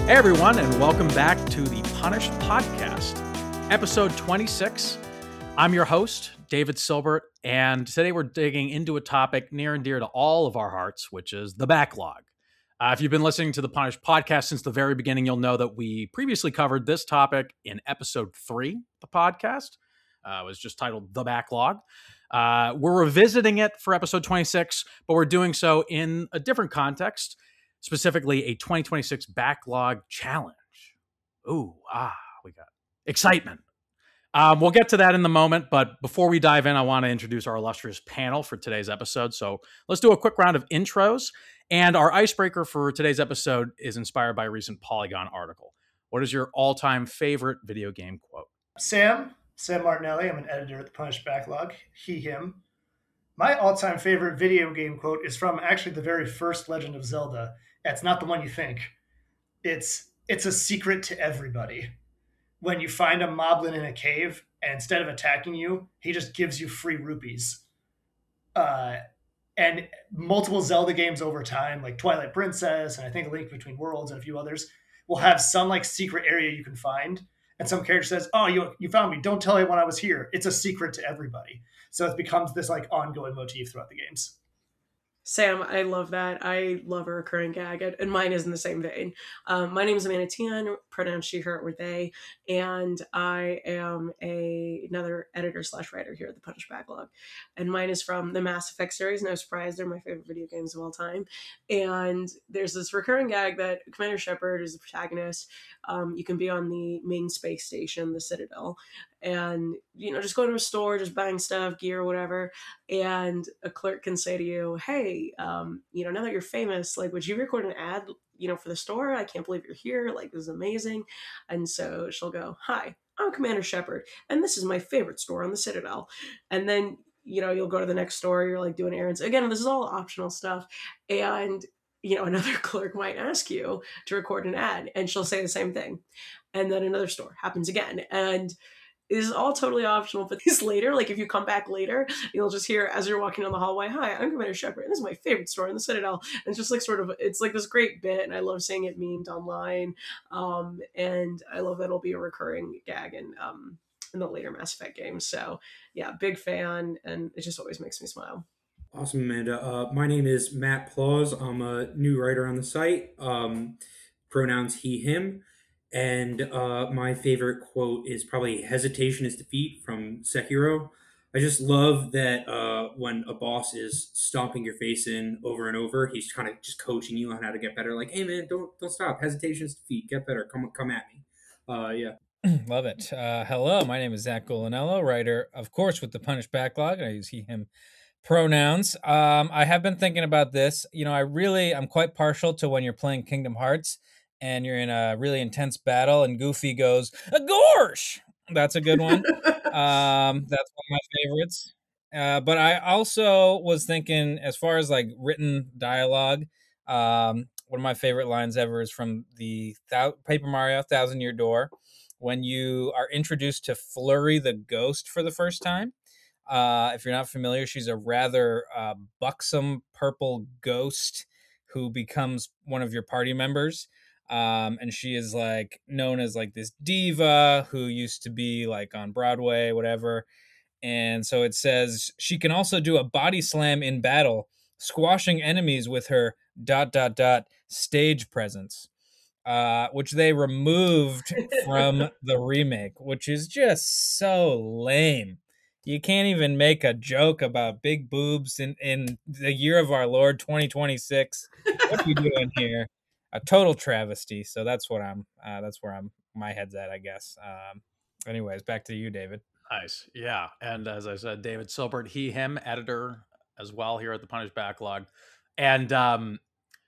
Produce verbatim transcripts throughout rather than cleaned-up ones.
Hey everyone, and welcome back to the Punished Podcast, episode twenty-six. I'm your host, David Silbert, and today we're digging into a topic near and dear to all of our hearts, which is the backlog. Uh, if you've been listening to the Punished Podcast since the very beginning, you'll know that we previously covered this topic in episode three of the podcast. Uh, it was just titled The Backlog. Uh, we're revisiting it for episode twenty-six, but we're doing so in a different context. Specifically, a twenty twenty-six backlog challenge. Ooh, ah, we got excitement. Um, we'll get to that in the moment, but before we dive in, I want to introduce our illustrious panel for today's episode. So let's do a quick round of intros. And our icebreaker for today's episode is inspired by a recent Polygon article. What is your all-time favorite video game quote? Sam, Sam Martinelli. I'm an editor at the Punished Backlog. He, him. My all-time favorite video game quote is from actually the very first Legend of Zelda. It's not the one you think. It's it's a secret to everybody. When you find a moblin in a cave, and instead of attacking you, he just gives you free rupees. Uh, and multiple Zelda games over time, like Twilight Princess, and I think A Link Between Worlds and a few others, will have some like secret area you can find. And some character says, oh, you you found me. Don't tell anyone I was here. It's a secret to everybody. So it becomes this like ongoing motif throughout the games. Sam, I love that. I love a recurring gag, and mine is in the same vein. Um, my name is Amanda Tian, pronouns she, her, or they, and I am a another editor slash writer here at the Punished Backlog. And mine is from the Mass Effect series. No surprise, they're my favorite video games of all time. And there's this recurring gag that Commander Shepard is the protagonist. Um, you can be on the main space station, the Citadel, and, you know, just going to a store, just buying stuff, gear, whatever. And a clerk can say to you, hey, um, you know, now that you're famous, like, would you record an ad, you know, for the store? I can't believe you're here. Like, this is amazing. And so she'll go, hi, I'm Commander Shepard, and this is my favorite store on the Citadel. And then, you know, you'll go to the next store, you're like doing errands. Again, this is all optional stuff. And, you know, another clerk might ask you to record an ad, and she'll say the same thing. And then another store happens again. And it is all totally optional, but these later, like if you come back later, you'll just hear as you're walking down the hallway, hi, I'm Commander Shepard, and this is my favorite store in the Citadel. And it's just like sort of, it's like this great bit, and I love seeing it memed online. Um, and I love that it'll be a recurring gag in, um, in the later Mass Effect games. So yeah, big fan, and it just always makes me smile. Awesome, Amanda. Uh, my name is Matt Plaus. I'm a new writer on the site. Um, pronouns he, him. And uh, my favorite quote is probably hesitation is defeat from Sekiro. I just love that uh, when a boss is stomping your face in over and over, he's kind of just coaching you on how to get better. Like, hey, man, don't don't stop. Hesitation is defeat. Get better. Come come at me. Uh, yeah. Love it. Uh, hello, my name is Zach Golinello, writer, of course, with the Punished Backlog. I use he, him pronouns. Um, I have been thinking about this. You know, I really, I'm quite partial to when you're playing Kingdom Hearts and you're in a really intense battle and Goofy goes, a gorsh! That's a good one. um, that's one of my favorites. Uh, but I also was thinking, as far as like written dialogue, um, one of my favorite lines ever is from the Thou- Paper Mario Thousand Year Door, when you are introduced to Flurry the Ghost for the first time. Uh, if you're not familiar, she's a rather uh, buxom purple ghost who becomes one of your party members. Um, and she is like known as like this diva who used to be like on Broadway, whatever. And so it says she can also do a body slam in battle, squashing enemies with her dot, dot, dot stage presence, uh, which they removed from the remake, which is just so lame. You can't even make a joke about big boobs in, in the year of our Lord twenty twenty-six. What are you doing here? A total travesty. So that's what I'm. Uh, that's where I'm. My head's at, I guess. Um, anyways, back to you, David. Nice, yeah. And as I said, David Silbert, he, him, editor as well here at the Punished Backlog, and um,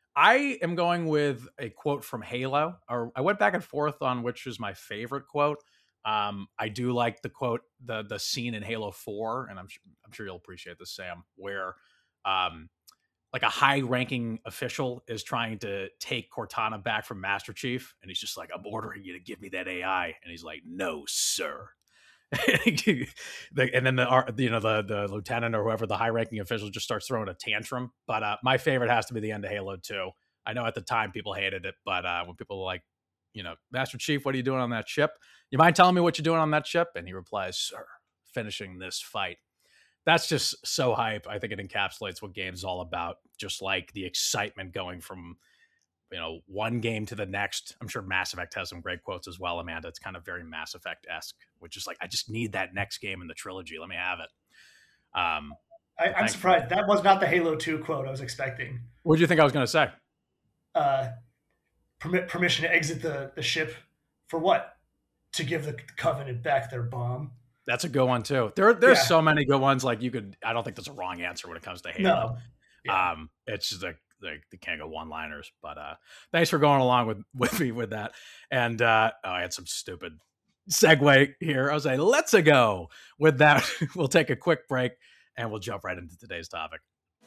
I am going with a quote from Halo. Or I went back and forth on which is my favorite quote. Um, I do like the quote, the the scene in Halo four, and I'm sure, I'm sure you'll appreciate this, Sam, where um, like a high-ranking official is trying to take Cortana back from Master Chief, and he's just like, I'm ordering you to give me that A I. And he's like, no, sir. And then the you know the the lieutenant or whoever the high-ranking official just starts throwing a tantrum. But uh, my favorite has to be the end of Halo two. I know at the time people hated it, but uh, when people like you know, Master Chief, what are you doing on that ship? You mind telling me what you're doing on that ship? And he replies, sir, finishing this fight. That's just so hype. I think it encapsulates what games is all about. Just like the excitement going from, you know, one game to the next. I'm sure Mass Effect has some great quotes as well, Amanda. It's kind of very Mass Effect-esque, which is like, I just need that next game in the trilogy. Let me have it. Um, I, I'm surprised. That was not the Halo two quote I was expecting. What did you think I was going to say? Uh, permit permission to exit the, the ship for what? To give the Covenant back their bomb. That's a good one too. There, there's Yeah. so many good ones. Like you could, I don't think there's a wrong answer when it comes to Halo. No. Yeah. Um, it's just like, like the can't go one liners, but, uh, thanks for going along with, with me with that. And, uh, oh, I had some stupid segue here. I was like, let's a go with that. We'll take a quick break and we'll jump right into today's topic.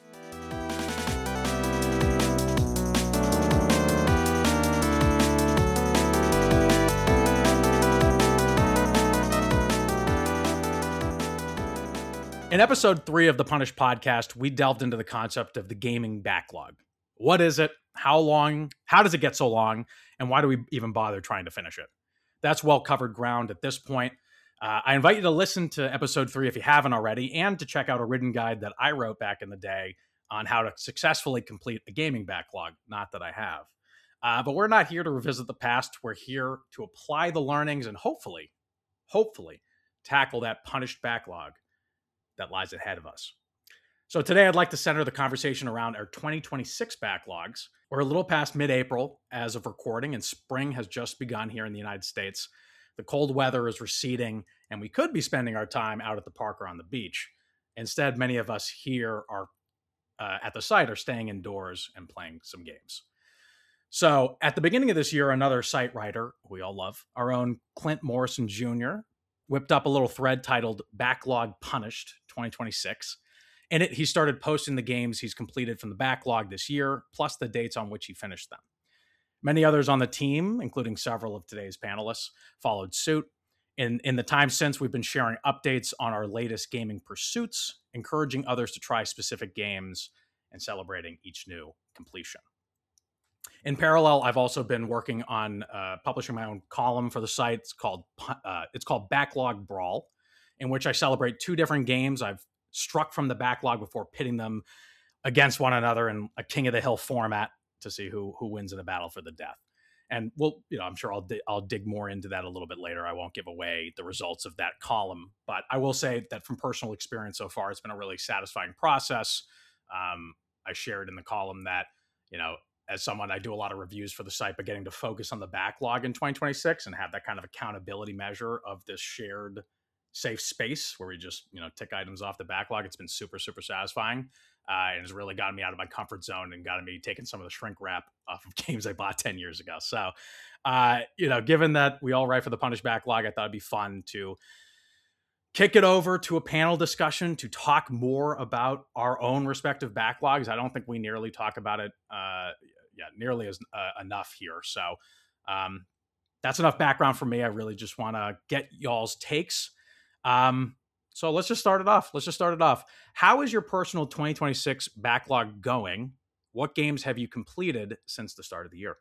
In episode three of the Punish podcast, we delved into the concept of the gaming backlog. What is it? How long? How does it get so long? And why do we even bother trying to finish it? That's well covered ground at this point. Uh, I invite you to listen to episode three if you haven't already, and to check out a written guide that I wrote back in the day on how to successfully complete a gaming backlog. Not that I have. Uh, but we're not here to revisit the past. We're here to apply the learnings and hopefully, hopefully, tackle that punished backlog that lies ahead of us. So today I'd like to center the conversation around our twenty twenty-six backlogs. We're a little past mid-April as of recording, and spring has just begun here in the United States. The cold weather is receding, and we could be spending our time out at the park or on the beach. Instead, many of us here are uh, at the site are staying indoors and playing some games. So at the beginning of this year, another site writer we all love, our own Clint Morrison Junior, whipped up a little thread titled Backlog Punished twenty twenty-six. In it, he started posting the games he's completed from the backlog this year, plus the dates on which he finished them. Many others on the team, including several of today's panelists, followed suit. In, in the time since, we've been sharing updates on our latest gaming pursuits, encouraging others to try specific games, and celebrating each new completion. In parallel, I've also been working on uh, publishing my own column for the site. It's called uh, it's called Backlog Brawl, in which I celebrate two different games I've struck from the backlog before pitting them against one another in a King of the Hill format to see who who wins in a battle for the death. And we'll, you know, I'm sure I'll di- I'll dig more into that a little bit later. I won't give away the results of that column, but I will say that from personal experience so far, it's been a really satisfying process. Um, I shared in the column that, you know, as someone, I do a lot of reviews for the site, but getting to focus on the backlog in twenty twenty-six and have that kind of accountability measure of this shared safe space where we just, you know, tick items off the backlog. It's been super, super satisfying. Uh, and it's really gotten me out of my comfort zone and gotten me taking some of the shrink wrap off of games I bought ten years ago. So, uh, you know, given that we all write for the Punish backlog, I thought it'd be fun to kick it over to a panel discussion to talk more about our own respective backlogs. I don't think we nearly talk about it, uh, yeah, nearly as uh, enough here. So um, that's enough background for me. I really just want to get y'all's takes. Um, so let's just start it off. Let's just start it off. How is your personal twenty twenty-six backlog going? What games have you completed since the start of the year?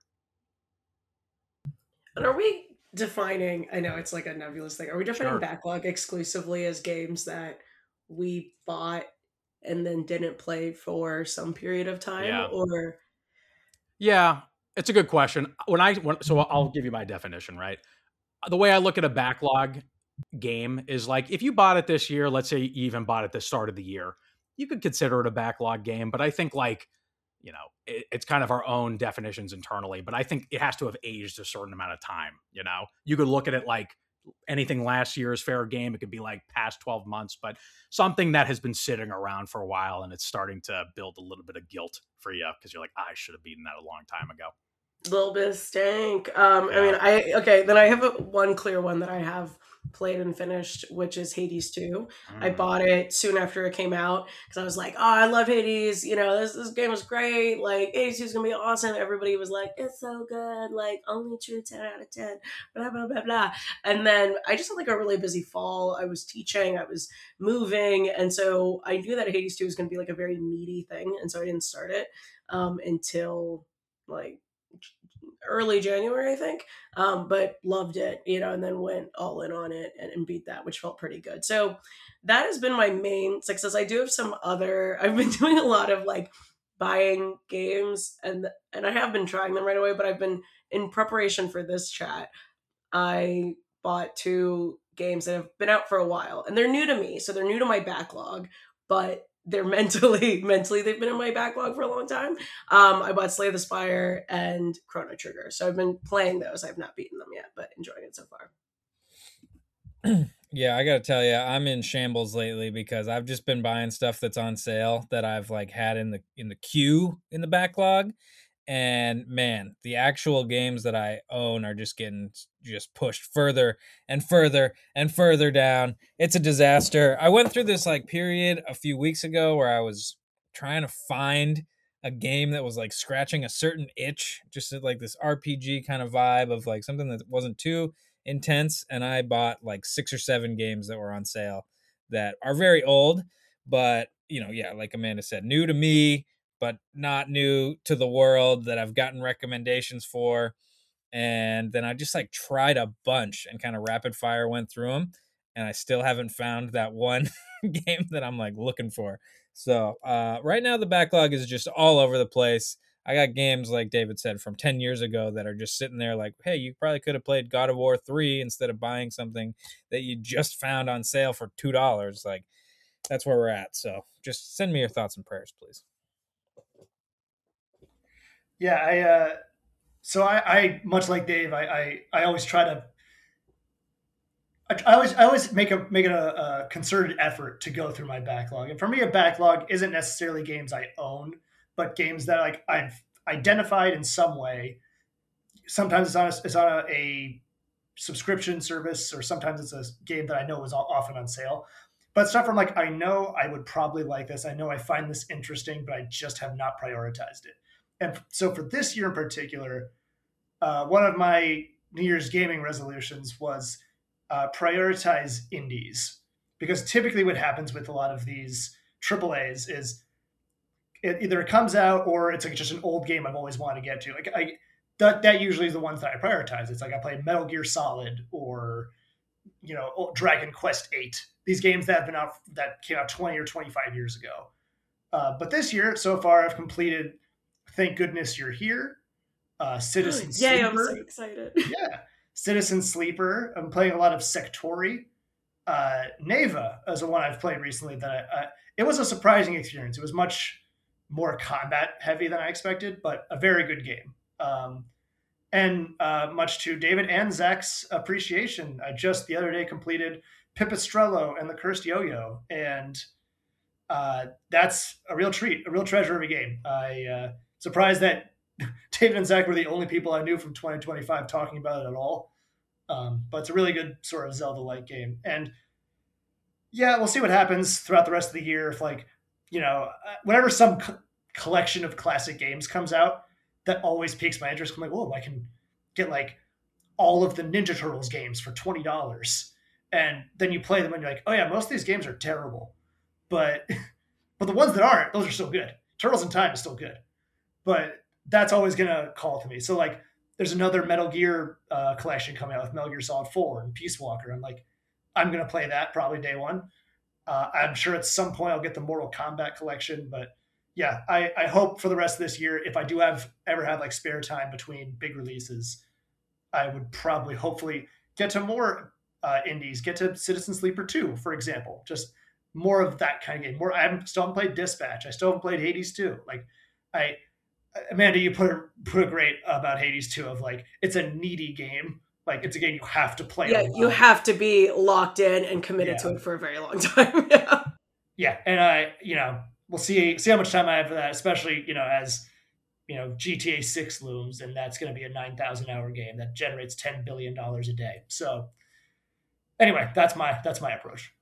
And are we defining, I know it's like a nebulous thing, are we defining Sure. backlog exclusively as games that we bought and then didn't play for some period of time? Yeah. Or Yeah, it's a good question. When I when, so I'll give you my definition, right? The way I look at a backlog game is like, if you bought it this year, let's say you even bought it at the start of the year, you could consider it a backlog game. But I think, like, you know, it, it's kind of our own definitions internally. But I think it has to have aged a certain amount of time. You know, you could look at it like anything last year is fair game. It could be like past twelve months, but something that has been sitting around for a while and it's starting to build a little bit of guilt for you because you're like, I should have beaten that a long time ago. little bit of stank. Um, Yeah. I mean, I okay. Then I have a, one clear one that I have played and finished, which is Hades two. I Mm. bought it soon after it came out because I was like, oh, I love Hades. You know, this this game was great. Like, Hades two is gonna be awesome. Everybody was like, it's so good. Like, only true ten out of ten. Blah blah blah blah. And then I just had like a really busy fall. I was teaching. I was moving, and so I knew that Hades two was gonna be like a very meaty thing, and so I didn't start it um, until like early January, I think, um, but loved it, you know, and then went all in on it and, and beat that, which felt pretty good. So that has been my main success. I do have some other, I've been doing a lot of like buying games, and and I have been trying them right away, but I've been in preparation for this chat. I bought two games that have been out for a while, and they're new to me, so they're new to my backlog, but they're mentally mentally they've been in my backlog for a long time. Um, I bought Slay the Spire and Chrono Trigger, so I've been playing those. I've not beaten them yet, but enjoying it so far. Yeah, I gotta tell you, I'm in shambles lately because I've just been buying stuff that's on sale that I've like had in the in the queue in the backlog, and man, the actual games that I own are just getting just pushed further and further and further down. It's a disaster. I went through this like period a few weeks ago where I was trying to find a game that was like scratching a certain itch, just like this R P G kind of vibe of like something that wasn't too intense, and I bought like six or seven games that were on sale that are very old, but you know, yeah, like Amanda said, new to me, but not new to the world, that I've gotten recommendations for. And then I just like tried a bunch and kind of rapid fire went through them, and I still haven't found that one game that I'm like looking for. So uh, right now the backlog is just all over the place. I got games, like David said, from ten years ago that are just sitting there like, hey, you probably could have played God of War three instead of buying something that you just found on sale for two dollars. Like, that's where we're at. So just send me your thoughts and prayers, please. Yeah, I uh, so I, I much like Dave, I, I, I always try to I, I always I always make a make it a, a concerted effort to go through my backlog. And for me, a backlog isn't necessarily games I own, but games that like I've identified in some way. Sometimes it's on a, it's on a, a subscription service, or sometimes it's a game that I know is often on sale. But stuff from like, I know I would probably like this. I know I find this interesting, but I just have not prioritized it. And so for this year in particular, uh, one of my New Year's gaming resolutions was uh, prioritize indies. Because typically what happens with a lot of these triple A's is it either it comes out or it's like just an old game I've always wanted to get to. Like I, that, that usually is the ones that I prioritize. It's like I played Metal Gear Solid or, you know, Dragon Quest eight. These games that have been out, that came out twenty or twenty-five years ago. Uh, but this year, so far, I've completed Thank Goodness You're Here, uh, Citizen Yay, Sleeper. I'm so excited. Yeah, Citizen Sleeper. I'm playing a lot of Sectori. Uh, Neva is the one I've played recently that I, uh, it was a surprising experience. It was much more combat heavy than I expected, but a very good game. Um, and uh, much to David and Zach's appreciation, I just the other day completed Pipistrello and the Cursed Yo-Yo, and uh, that's a real treat, a real treasure of a game. I uh, surprised that David and Zach were the only people I knew from twenty twenty-five talking about it at all. Um, but it's a really good sort of Zelda-like game. And yeah, we'll see what happens throughout the rest of the year. If like, you know, whenever some co- collection of classic games comes out, that always piques my interest. I'm like, oh, I can get like all of the Ninja Turtles games for twenty dollars. And then you play them and you're like, oh yeah, most of these games are terrible. But but the ones that aren't, those are still good. Turtles in Time is still good. But that's always going to call to me. So like, there's another Metal Gear uh, collection coming out with Metal Gear Solid four and Peace Walker. I'm like, I'm going to play that probably day one. Uh, I'm sure at some point I'll get the Mortal Kombat collection. But yeah, I, I hope for the rest of this year, if I do have ever have like spare time between big releases, I would probably hopefully get to more uh, indies, get to Citizen Sleeper two, for example. Just more of that kind of game. More, I haven't, still haven't played Dispatch. I still haven't played Hades two. Like, I, Amanda, you put a, put a great about Hades two of like, it's a needy game. Like, it's a game you have to play. Yeah, you have to be locked in and committed yeah. to it for a very long time. yeah. Yeah, and I, you know, we'll see see how much time I have for that, especially, you know, as, you know, G T A six looms, and that's going to be a nine thousand hour game that generates ten billion dollars a day. So anyway, that's my that's my approach.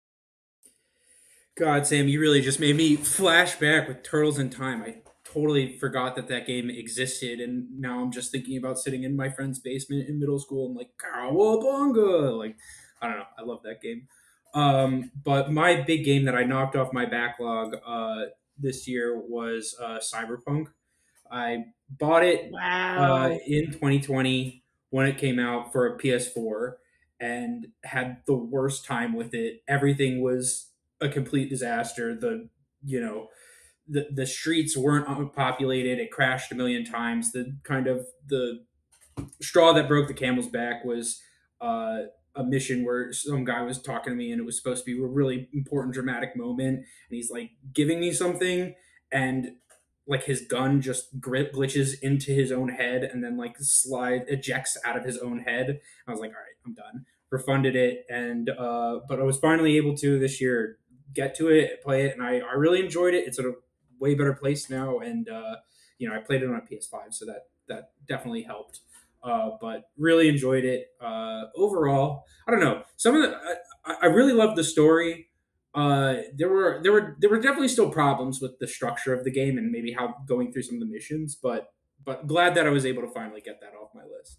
God, Sam, you really just made me flash back with Turtles in Time. I totally forgot that that game existed, and now I'm just thinking about sitting in my friend's basement in middle school and like, cowabunga! Like, I don't know. I love that game. Um, but my big game that I knocked off my backlog uh, this year was uh, Cyberpunk. I bought it Wow. uh, in twenty twenty when it came out for a P S four and had the worst time with it. Everything was a complete disaster. The, you know, the, the streets weren't populated. It crashed a million times. The kind of the straw that broke the camel's back was uh, a mission where some guy was talking to me and it was supposed to be a really important dramatic moment, and he's like giving me something, and like his gun just grit glitches into his own head and then like slide ejects out of his own head. I was like, all right, I'm done. Refunded it, and uh, but I was finally able to this year get to it, play it, and I, I really enjoyed it. It's at a way better place now, and uh, you know I played it on P S five, so that that definitely helped. Uh, but really enjoyed it. Uh, overall, I don't know. Some of the I, I really loved the story. Uh, there were there were there were definitely still problems with the structure of the game and maybe how going through some of the missions. But but glad that I was able to finally get that off my list.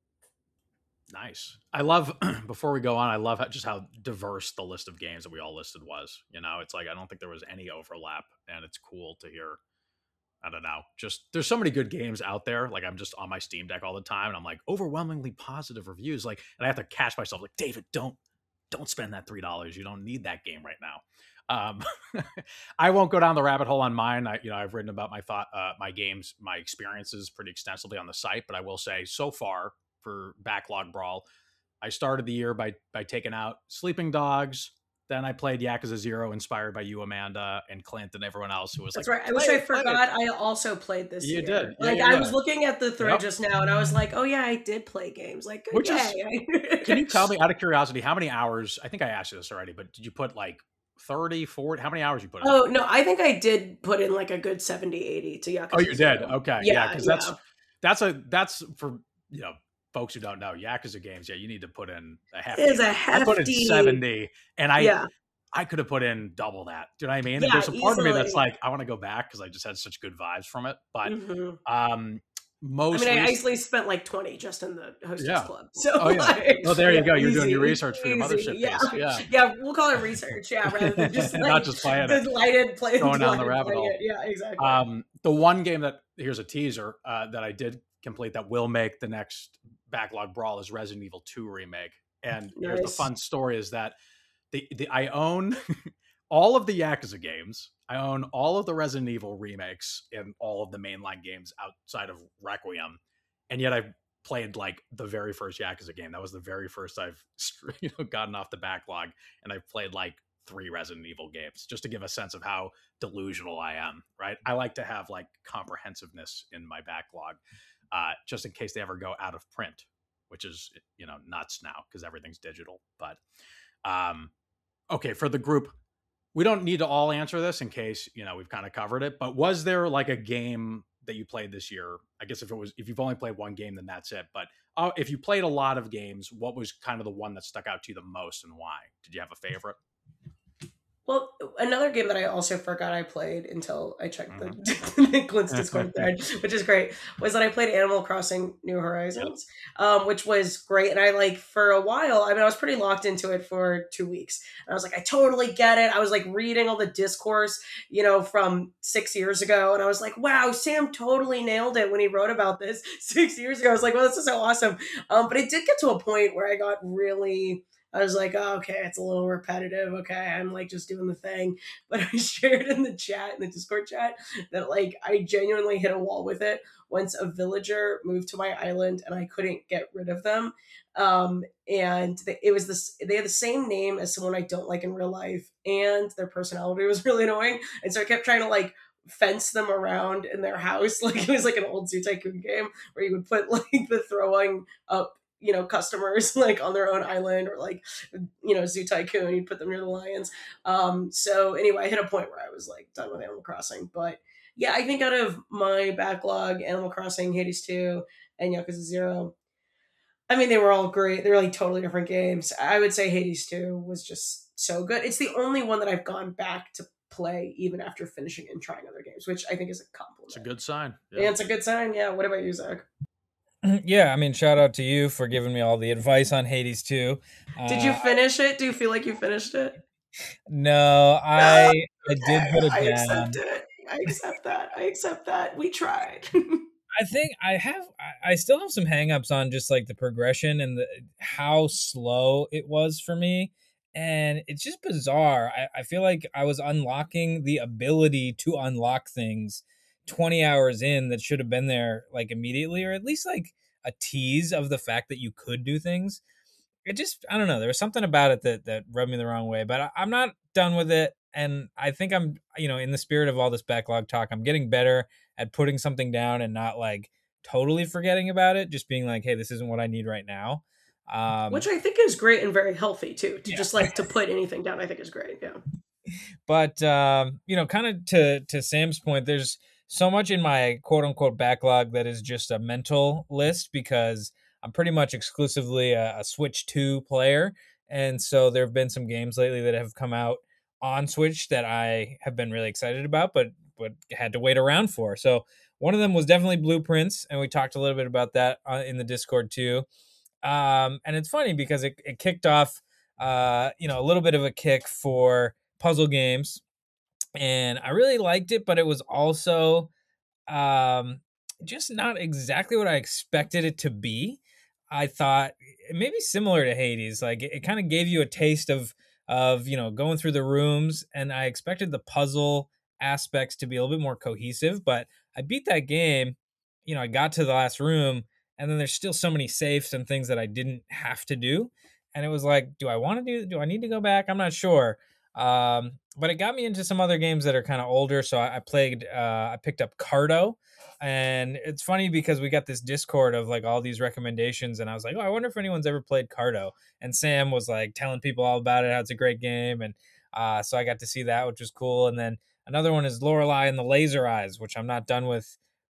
Nice. I love, before we go on, I love how, just how diverse the list of games that we all listed was. You know, it's like, I don't think there was any overlap, and it's cool to hear. I don't know. Just, there's so many good games out there. Like, I'm just on my Steam Deck all the time, and I'm like, overwhelmingly positive reviews. Like, and I have to catch myself, like, David, don't, don't spend that three dollars. You don't need that game right now. Um, I won't go down the rabbit hole on mine. I, you know, I've written about my thought, uh, my games, my experiences pretty extensively on the site, but I will say so far, for Backlog Brawl, I started the year by by taking out Sleeping Dogs. Then I played Yakuza Zero, inspired by you, Amanda, and Clint, and everyone else who was That's like, right. I wish I forgot. I also played this. You year. did. Yeah, like yeah, I yeah. was looking at the thread Yep. just now, and I was like, "Oh yeah, I did play games." Like, Which yay. is, can you tell me, out of curiosity, how many hours? I think I asked you this already, but did you put like thirty, forty? How many hours you put in? Oh no, I think I did put in like a good seventy, eighty to Yakuza. Oh, you did. Zero. Okay, yeah, because yeah, that's that's a that's for you know. Folks who don't know Yakuza games, yeah, you need to put in a hefty. It is a hefty. I put in seventy, and I yeah. I could have put in double that. Do you know what I mean? Yeah, There's a part easily. of me that's like, I want to go back because I just had such good vibes from it. But Mm-hmm. um, most. I mean, I recent- easily spent like twenty just in the hostess Yeah. club. So, oh yeah. like, Oh, there you yeah, go. You're easy, doing your research for your easy. mothership Yeah. piece. Yeah. Yeah, we'll call it research. Yeah, rather than just like, not just playing it. Delighted play, Going down the delighted rabbit playing hole. it. Yeah, exactly. Um, the one game that here's a teaser uh, that I did complete that will make the next Backlog Brawl is Resident Evil two remake. And Nice. here's the fun story: is that the the I own all of the Yakuza games. I own all of the Resident Evil remakes and all of the mainline games outside of Requiem, and yet I've played like the very first Yakuza game. That was the very first I've you know gotten off the backlog, and I've played like three Resident Evil games just to give a sense of how delusional I am. Right? I like to have like comprehensiveness in my backlog, uh, just in case they ever go out of print, which is you know nuts now because everything's digital. But um, okay, for the group. We don't need to all answer this in case, you know, we've kind of covered it, but was there like a game that you played this year? I guess if it was, if you've only played one game, then that's it. But uh, if you played a lot of games, what was kind of the one that stuck out to you the most and why? Did you have a favorite? Well, another game that I also forgot I played until I checked Mhm. the Clint's Discord thread, which is great, was that I played Animal Crossing New Horizons, yep. um, which was great. And I like for a while, I mean, I was pretty locked into it for two weeks. And I was like, I totally get it. I was like reading all the discourse, you know, from six years ago. And I was like, wow, Sam totally nailed it when he wrote about this six years ago. I was like, well, this is so awesome. Um, but it did get to a point where I got really... I was like, oh, okay, it's a little repetitive. Okay, I'm like just doing the thing. But I shared in the chat, in the Discord chat, that like I genuinely hit a wall with it once a villager moved to my island and I couldn't get rid of them. Um, and they, it was this, they had the same name as someone I don't like in real life, and their personality was really annoying. And so I kept trying to like fence them around in their house. Like it was like an old Zoo Tycoon game where you would put like the throwing up, you know, customers like on their own island, or like, you know, Zoo Tycoon, you'd put them near the lions. Um, so anyway, I hit a point where I was like done with Animal Crossing. But yeah, I think out of my backlog, Animal Crossing, Hades two, and Yakuza Zero, I mean, they were all great. They were like totally different games. I would say Hades two was just so good. It's the only one that I've gone back to play even after finishing and trying other games, which I think is a compliment. It's a good sign. Yeah, yeah it's a good sign. Yeah. What about you, Zach? Yeah, I mean, shout out to you for giving me all the advice on Hades two. Did you finish it? Do you feel like you finished it? No, I I did put it I down. accept it. I accept that. I accept that. We tried. I think I have, I still have some hangups on just like the progression and the how slow it was for me. And it's just bizarre. I, I feel like I was unlocking the ability to unlock things twenty hours in that should have been there like immediately, or at least like a tease of the fact that you could do things. It just, I don't know. There was something about it that, that rubbed me the wrong way, but I, I'm not done with it. And I think I'm, you know, in the spirit of all this backlog talk, I'm getting better at putting something down and not like totally forgetting about it. Just being like, hey, this isn't what I need right now. Um, Which I think is great and very healthy too. To yeah. just like to put anything down, I think is great. Yeah. But, um, you know, kind of to, to Sam's point, there's so much in my quote unquote backlog that is just a mental list because I'm pretty much exclusively a, a Switch two player. And so there have been some games lately that have come out on Switch that I have been really excited about, but but had to wait around for. So one of them was definitely Blueprints, and we talked a little bit about that uh, in the Discord too. Um, and it's funny because it, it kicked off, uh, you know, a little bit of a kick for puzzle games, and I really liked it, but it was also um, just not exactly what I expected it to be. I thought maybe similar to Hades, like it, it kind of gave you a taste of of, you know, going through the rooms, and I expected the puzzle aspects to be a little bit more cohesive, but I beat that game. You know, I got to the last room, and then there's still so many safes and things that I didn't have to do. And it was like, do I want to do, do I need to go back? I'm not sure. Um, but it got me into some other games that are kind of older. So I, I played, uh, I picked up Cardo. And it's funny because we got this Discord of like all these recommendations, and I was like, oh, I wonder if anyone's ever played Cardo. And Sam was like telling people all about it, how it's a great game. And uh, so I got to see that, which was cool. And then another one is Lorelei and the Laser Eyes, which I'm not done with,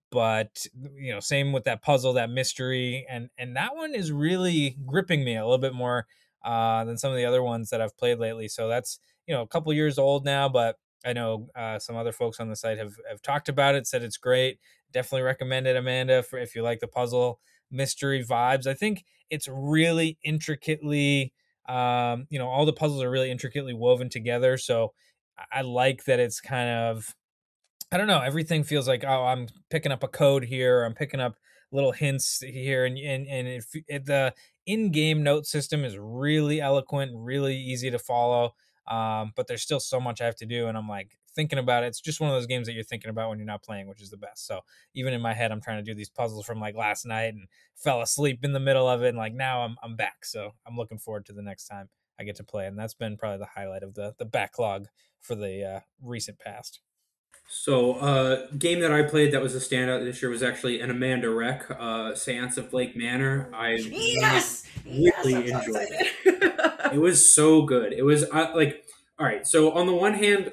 but you know, same with that puzzle, that mystery, and and that one is really gripping me a little bit more uh, than some of the other ones that I've played lately. So that's, you know, a couple years old now, but I know uh, some other folks on the site have, have talked about it, said it's great. Definitely recommend it, Amanda, for if you like the puzzle mystery vibes. I think it's really intricately, um, you know, all the puzzles are really intricately woven together. So I like that it's kind of, I don't know, everything feels like, oh, I'm picking up a code here, or I'm picking up little hints here, and and, and if it, the in-game note system is really eloquent, really easy to follow. Um, but there's still so much I have to do, and I'm like thinking about it. It's just one of those games that you're thinking about when you're not playing, which is the best. So even in my head, I'm trying to do these puzzles from like last night and fell asleep in the middle of it, and like now I'm I'm back. So I'm looking forward to the next time I get to play, and that's been probably the highlight of the the backlog for the uh, recent past. So, uh, game that I played that was a standout this year was actually an Amanda Rec, uh, Seance of Blake Manor. I yes, really yes, enjoyed it. It was so good. It was uh, like, all right. So on the one hand,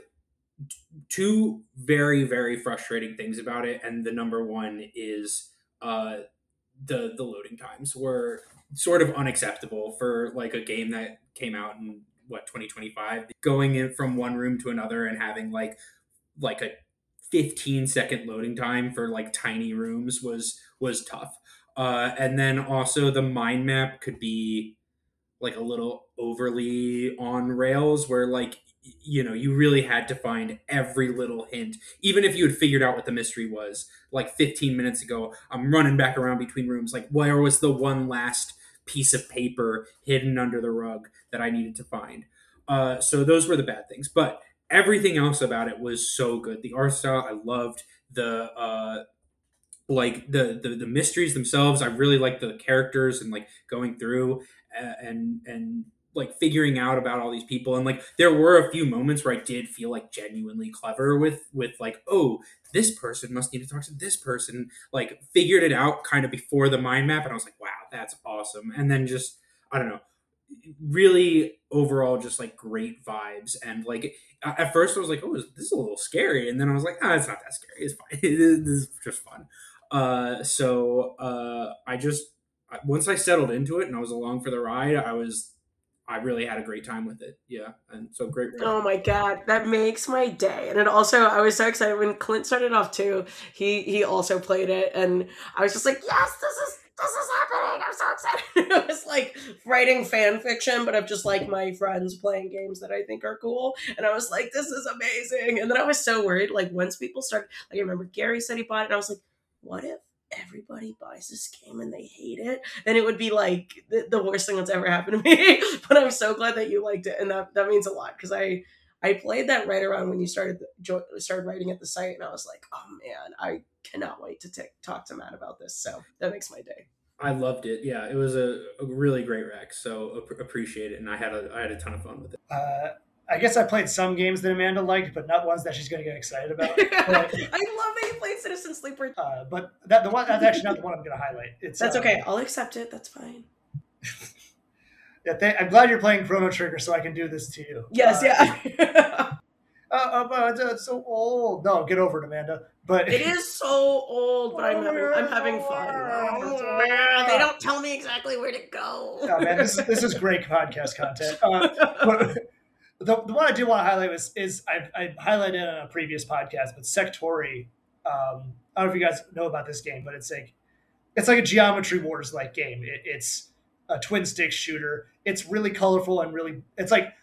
two very very frustrating things about it, and the number one is uh, the the loading times were sort of unacceptable for like a game that came out in what twenty twenty-five. Going in from one room to another and having like like a fifteen second loading time for like tiny rooms was was tough. Uh, and then also the mind map could be like a little overly on rails, where like, you know, you really had to find every little hint, even if you had figured out what the mystery was like fifteen minutes ago. I'm running back around between rooms, like where was the one last piece of paper hidden under the rug that I needed to find. Uh, so those were the bad things, but everything else about it was so good. The art style I loved. The uh like the, the the mysteries themselves, I really liked the characters, and like going through uh, and and like figuring out about all these people. And like there were a few moments where I did feel like genuinely clever with with like, oh, this person must need to talk to this person, like figured it out kind of before the mind map, and I was like, wow, that's awesome. And then just, I don't know, really overall just like great vibes. And like at first I was like, oh, this is a little scary, and then I was like, ah, oh, it's not that scary, it's fine. This is just fun. Uh, so uh, I just, once I settled into it and I was along for the ride, I was, I really had a great time with it. Yeah. And so great. Ride. Oh my God, that makes my day. And it also, I was so excited when Clint started off too. He, he also played it, and I was just like, yes, this is, this is happening. I'm so excited. It was like writing fan fiction, but of just like my friends playing games that I think are cool. And I was like, this is amazing. And then I was so worried. Like once people started, like I remember Gary said he bought it, and I was like, what if everybody buys this game and they hate it? And it would be like the, the worst thing that's ever happened to me. But I'm so glad that you liked it. And that, that means a lot, because I I played that right around when you started started writing at the site, and I was like, oh man, I cannot wait to t- talk to Matt about this. So that makes my day. I loved it. Yeah, it was a, a really great rec, so ap- appreciate it, and I had a I had a ton of fun with it. Uh, I guess I played some games that Amanda liked, but not ones that she's going to get excited about. I But, love that you played Citizen Sleeper. uh, but that the one that's actually not the one I'm going to highlight. It's That's uh, okay. I'll accept it. That's fine. Yeah, th- I'm glad you're playing Chrono Trigger, so I can do this to you. Yes, Uh, yeah. Uh, uh, but it's so old. No, get over it, Amanda. But It is so old, but I'm having I'm having fun. They don't tell me exactly where to go. Oh, man, this is this is great podcast content. Uh, but the, the one I do want to highlight was is I, I highlighted it on a previous podcast, but Sectori. Um, I don't know if you guys know about this game, but it's like it's like a Geometry Wars like game. It, it's a twin stick shooter. It's really colorful and really. It's like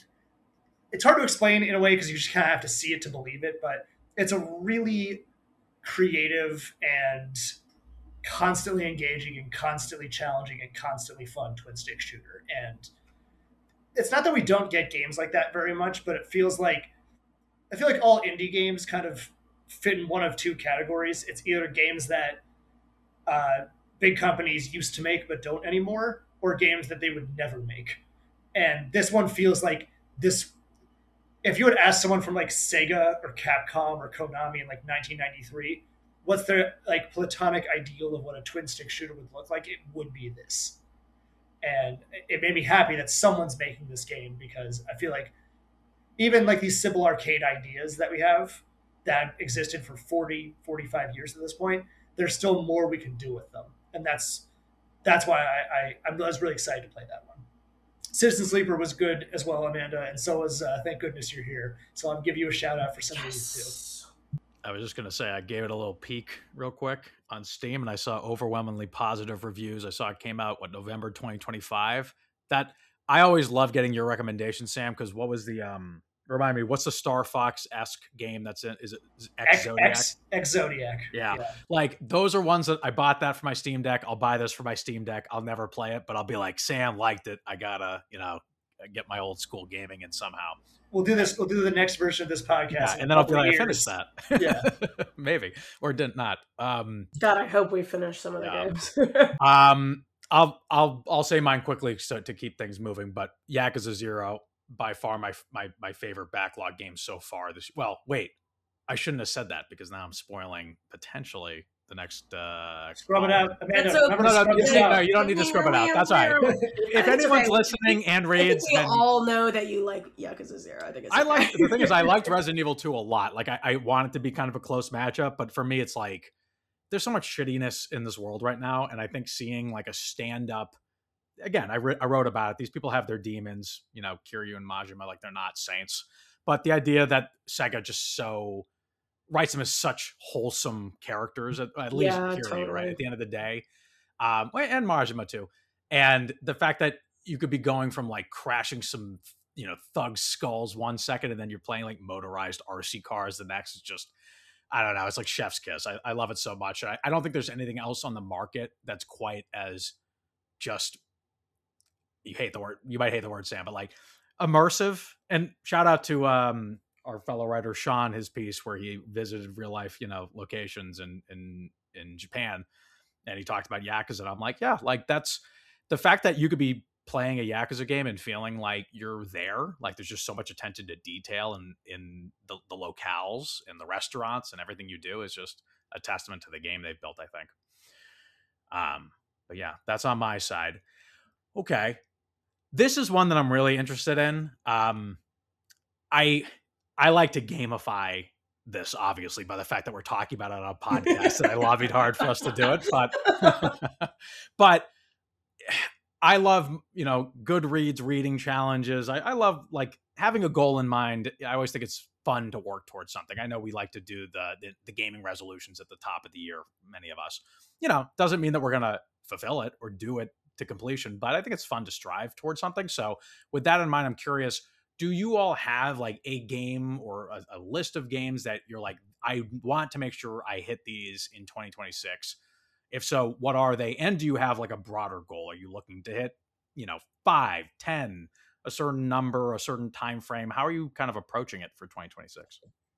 it's hard to explain in a way because you just kind of have to see it to believe it. But it's a really creative and constantly engaging and constantly challenging and constantly fun twin stick shooter. And it's not that we don't get games like that very much, but it feels like I feel like all indie games kind of fit in one of two categories. It's either games that uh, big companies used to make but don't anymore, or games that they would never make. And this one feels like this. If you would ask someone from like Sega or Capcom or Konami in like nineteen ninety-three, what's their like platonic ideal of what a twin stick shooter would look like, it would be this. And it made me happy that someone's making this game, because I feel like even like these simple arcade ideas that we have that existed for forty, forty-five years at this point, there's still more we can do with them. And that's that's why I, I, I was really excited to play that one. Citizen Sleeper was good as well, Amanda, and so was uh, Thank Goodness You're Here. So I'll give you a shout out for some of these too. I was just going to say, I gave it a little peek real quick on Steam, and I saw overwhelmingly positive reviews. I saw it came out, what, November twenty twenty-five. That I always love getting your recommendations, Sam, because what was the, um, remind me, what's the Star Fox-esque game that's in, is it is it X Zodiac? X, X Zodiac. Yeah. yeah. Like, those are ones that I bought that for my Steam Deck. I'll buy this for my Steam Deck. I'll never play it, but I'll be like, Sam liked it. I gotta, you know, get my old school gaming in somehow. We'll do this. We'll do the next version of this podcast. Yeah, in and a then I'll be couple like, I years. finished that. Yeah. Maybe. Or did not. Um, God, I hope we finish some of the Yeah. games. um, I'll I'll I'll say mine quickly so to keep things moving. But Yakuza Zero, by far my my my favorite backlog game so far. This well, wait, I shouldn't have said that because now I'm spoiling potentially the next. Uh, Scrub it out, Amanda. That's Remember No, to no, scrub you, this no, out. you don't need to scrub it out. That's all right. If It's anyone's okay. listening and I think reads, we then all know that you like Yakuza Zero. I think it's I okay. like the thing is I liked Resident Evil two a lot. Like I, I want it to be kind of a close matchup, but for me, it's like there's so much shittiness in this world right now, and I think seeing like a stand up. Again, I, re- I wrote about it. These people have their demons, you know, Kiryu and Majima, like they're not saints. But the idea that Sega just so writes them as such wholesome characters, at, at least Yeah, Kiryu, totally. right? At the end of the day, um, and Majima too. And the fact that you could be going from like crashing some, you know, thug skulls one second, and then you're playing like motorized R C cars the next is just, I don't know. It's like chef's kiss. I, I love it so much. I, I don't think there's anything else on the market that's quite as just, you hate the word, you might hate the word, Sam, but like immersive. And shout out to um, our fellow writer, Sean, his piece where he visited real life, you know, locations in, in, in Japan. And he talked about Yakuza. And I'm like, yeah, like that's the fact that you could be playing a Yakuza game and feeling like you're there. Like there's just so much attention to detail and in the, the locales and the restaurants and everything you do is just a testament to the game they've built, I think. Um, but yeah, that's on my side. Okay. This is one that I'm really interested in. Um, I I like to gamify this, obviously, by the fact that we're talking about it on a podcast, and I lobbied hard for us to do it. But but I love, you know, Goodreads reading challenges. I, I love like having a goal in mind. I always think it's fun to work towards something. I know we like to do the, the the gaming resolutions at the top of the year. Many of us, you know, doesn't mean that we're gonna fulfill it or do it to completion, but I think it's fun to strive towards something. So with that in mind, I'm curious, do you all have like a game or a, a list of games that you're like, I want to make sure I hit these in twenty twenty-six? If so, what are they? And do you have like a broader goal? Are you looking to hit, you know, five, ten, a certain number, a certain time frame? How are you kind of approaching it for twenty twenty-six?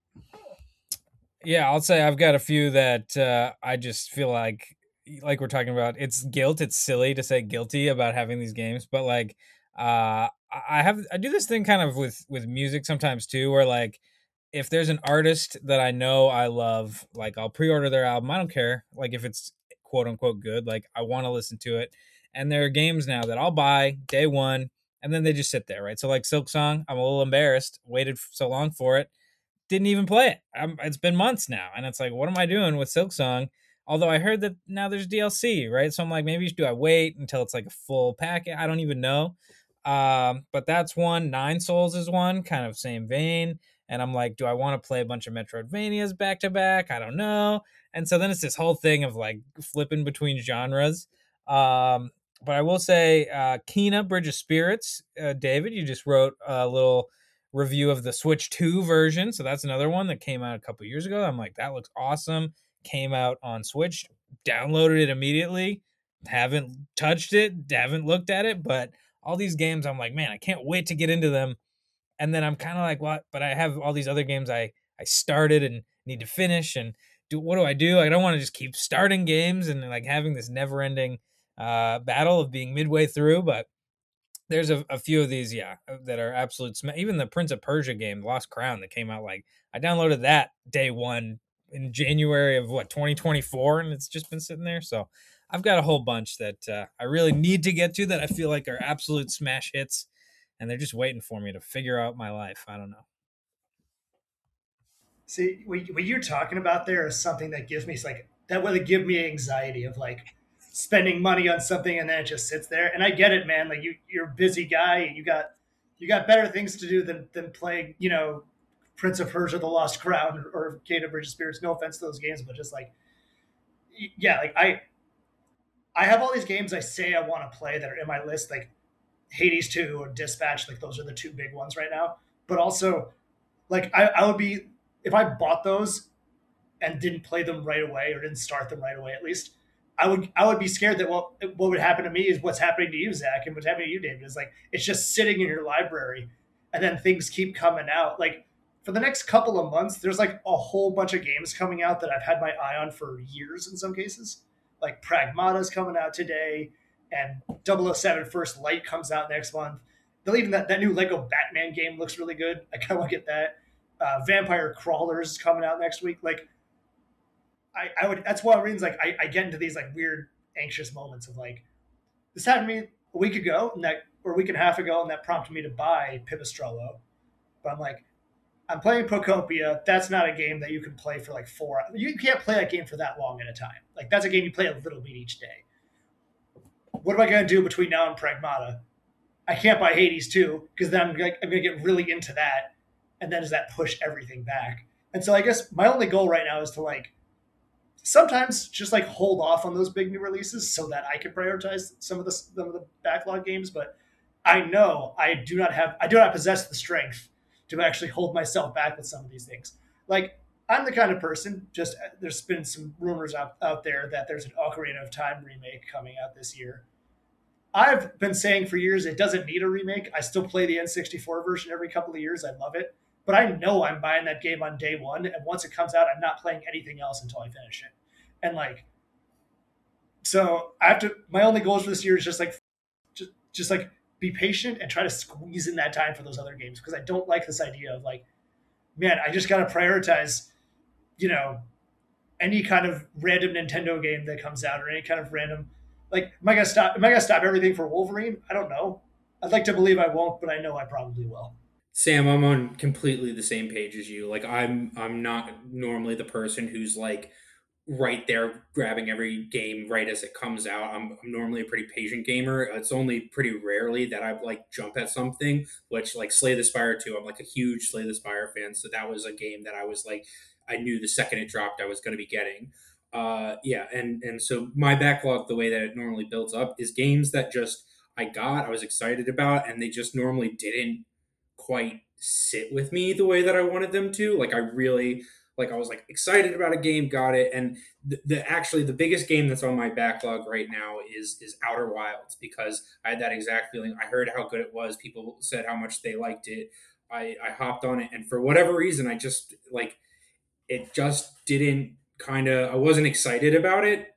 Yeah, I'll say I've got a few that uh, I just feel like, like we're talking about, it's guilt. It's silly to say guilty about having these games, but like, uh, I have, I do this thing kind of with, with music sometimes too, where like, if there's an artist that I know I love, like I'll pre-order their album. I don't care. Like if it's quote unquote good, like I want to listen to it. And there are games now that I'll buy day one and then they just sit there, right? So like Silksong, I'm a little embarrassed, waited so long for it. Didn't even play it. I'm, it's been months now. And it's like, what am I doing with Silksong? Although I heard that now there's D L C, right? So I'm like, maybe do I wait until it's like a full packet? I don't even know. Um, but that's one. Nine Souls is one, kind of same vein. And I'm like, do I want to play a bunch of Metroidvanias back to back? I don't know. And so then it's this whole thing of like flipping between genres. Um, but I will say, uh, Kena Bridge of Spirits, uh, David, you just wrote a little review of the Switch two version. So that's another one that came out a couple years ago. I'm like, that looks awesome. Came out on Switch, downloaded it immediately. Haven't touched it, haven't looked at it, but all these games, I'm like, man, I can't wait to get into them. And then I'm kind of like, what? But I have all these other games I, I started and need to finish. And do what do I do? I don't want to just keep starting games and like having this never ending uh, battle of being midway through. But there's a, a few of these, yeah, that are absolute. Sm- Even the Prince of Persia game, Lost Crown, that came out, like I downloaded that day one in January of what, twenty twenty-four, and it's just been sitting there. So I've got a whole bunch that uh, I really need to get to that I feel like are absolute smash hits, and they're just waiting for me to figure out my life. I don't know. See, what what you're talking about there is something that gives me like that would give me anxiety of like spending money on something and then it just sits there. And I get it, man. Like you, you're a busy guy. You got you got better things to do than than playing, you know, Prince of Persia: The Lost Crown or Kena Bridge of Spirits. No offense to those games, but just like, yeah, like I I have all these games I say I want to play that are in my list, like Hades two or Dispatch. Like those are the two big ones right now. But also, like I, I would be if I bought those and didn't play them right away or didn't start them right away, at least I would I would be scared that what what would happen to me is what's happening to you, Zach, and what's happening to you, David. Is like it's just sitting in your library, and then things keep coming out. Like for the next couple of months, there's like a whole bunch of games coming out that I've had my eye on for years in some cases. Like Pragmata's coming out today, and double oh seven First Light comes out next month. They'll even that, that new Lego Batman game looks really good. I kind of want to get that. Uh, Vampire Crawlers is coming out next week. Like I, I would. That's why reasons like I, I get into these like weird anxious moments of like this happened to me a week ago, and that or a week and a half ago, and that prompted me to buy Pipistrello. But I'm like, I'm playing Procopia. That's not a game that you can play for like four. You can't play that game for that long at a time. Like that's a game you play a little bit each day. What am I going to do between now and Pragmata? I can't buy Hades two because then I'm like I'm going to get really into that, and then does that push everything back? And so I guess my only goal right now is to like sometimes just like hold off on those big new releases so that I can prioritize some of the some of the backlog games. But I know I do not have I do not possess the strength to actually hold myself back with some of these things. Like I'm the kind of person. Just there's been some rumors out, out there that there's an Ocarina of Time remake coming out this year. I've been saying for years it doesn't need a remake. I still play the N sixty-four version every couple of years. I love it. But I know I'm buying that game on day one, and once it comes out, I'm not playing anything else until I finish it. And like, so I have to. My only goals for this year is just like, just just like be patient and try to squeeze in that time for those other games because I don't like this idea of like, man, I just got to prioritize, you know, any kind of random Nintendo game that comes out or any kind of random. Like, am I gonna stop? Am I gonna stop everything for Wolverine? I don't know. I'd like to believe I won't, but I know I probably will. Sam, I'm on completely the same page as you. Like I'm I'm not normally the person who's like right there grabbing every game right as it comes out. I'm, I'm normally a pretty patient gamer. It's only pretty rarely that I like jump at something, which like Slay the Spire two. I'm like a huge Slay the Spire fan, so that was a game that I was like I knew the second it dropped I was going to be getting. Uh, yeah, and and so my backlog, the way that it normally builds up, is games that just I got, I was excited about, and they just normally didn't quite sit with me the way that I wanted them to. Like I really, like I was like excited about a game, got it, and the, the actually the biggest game that's on my backlog right now is is Outer Wilds, because I had that exact feeling. I heard how good it was. People said how much they liked it. I I hopped on it, and for whatever reason, I just like it just didn't kind of I wasn't excited about it.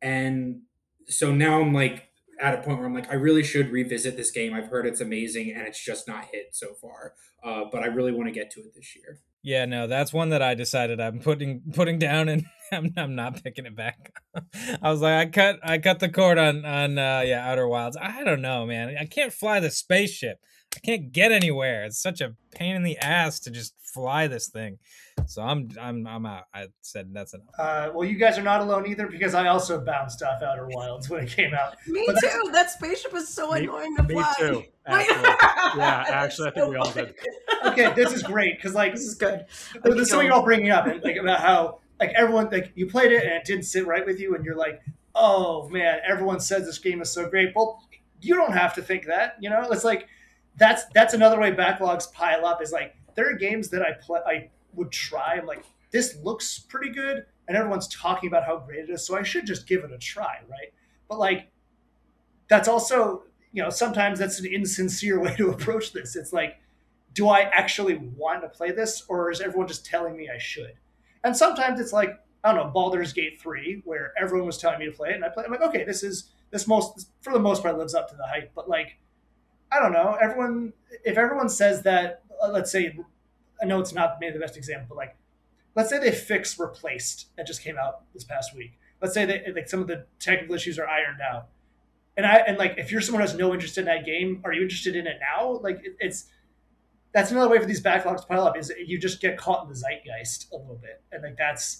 And so now I'm like at a point where I'm like, I really should revisit this game. I've heard it's amazing and it's just not hit so far. Uh, but I really want to get to it this year. Yeah, no, that's one that I decided I'm putting putting down, and I'm, I'm not picking it back. I was like, I cut I cut the cord on on uh, yeah, Outer Wilds. I don't know, man. I can't fly the spaceship. I can't get anywhere. It's such a pain in the ass to just fly this thing. So I'm I'm I'm out. I said that's enough. Uh, well, you guys are not alone either, because I also bounced off Outer Wilds when it came out. Me But too. That spaceship is so Me- annoying to Me fly. too. Actually. Yeah, actually, I think we all did. Okay, this is great because like This is good. Well, there's something you're all bringing up, and like about how like everyone like you played it and it didn't sit right with you, and you're like, oh man, everyone says this game is so great. Well, you don't have to think that, you know. It's like that's that's another way backlogs pile up. Is like there are games that I play, I would try. I'm like, this looks pretty good, and everyone's talking about how great it is, so I should just give it a try, right? But like, that's also, you know, sometimes that's an insincere way to approach this. It's like, do I actually want to play this, or is everyone just telling me I should? And sometimes it's like, I don't know, Baldur's Gate three, where everyone was telling me to play it, and I play. I'm like, okay, this is this most for the most part lives up to the hype. But like, I don't know, everyone. If everyone says that, uh, let's say, I know it's not maybe the best example, but like, let's say they fix Replaced that just came out this past week. Let's say that like some of the technical issues are ironed out, and I and like if you're someone who has no interest in that game, are you interested in it now? Like it, it's that's another way for these backlogs to pile up, is you just get caught in the zeitgeist a little bit, and like that's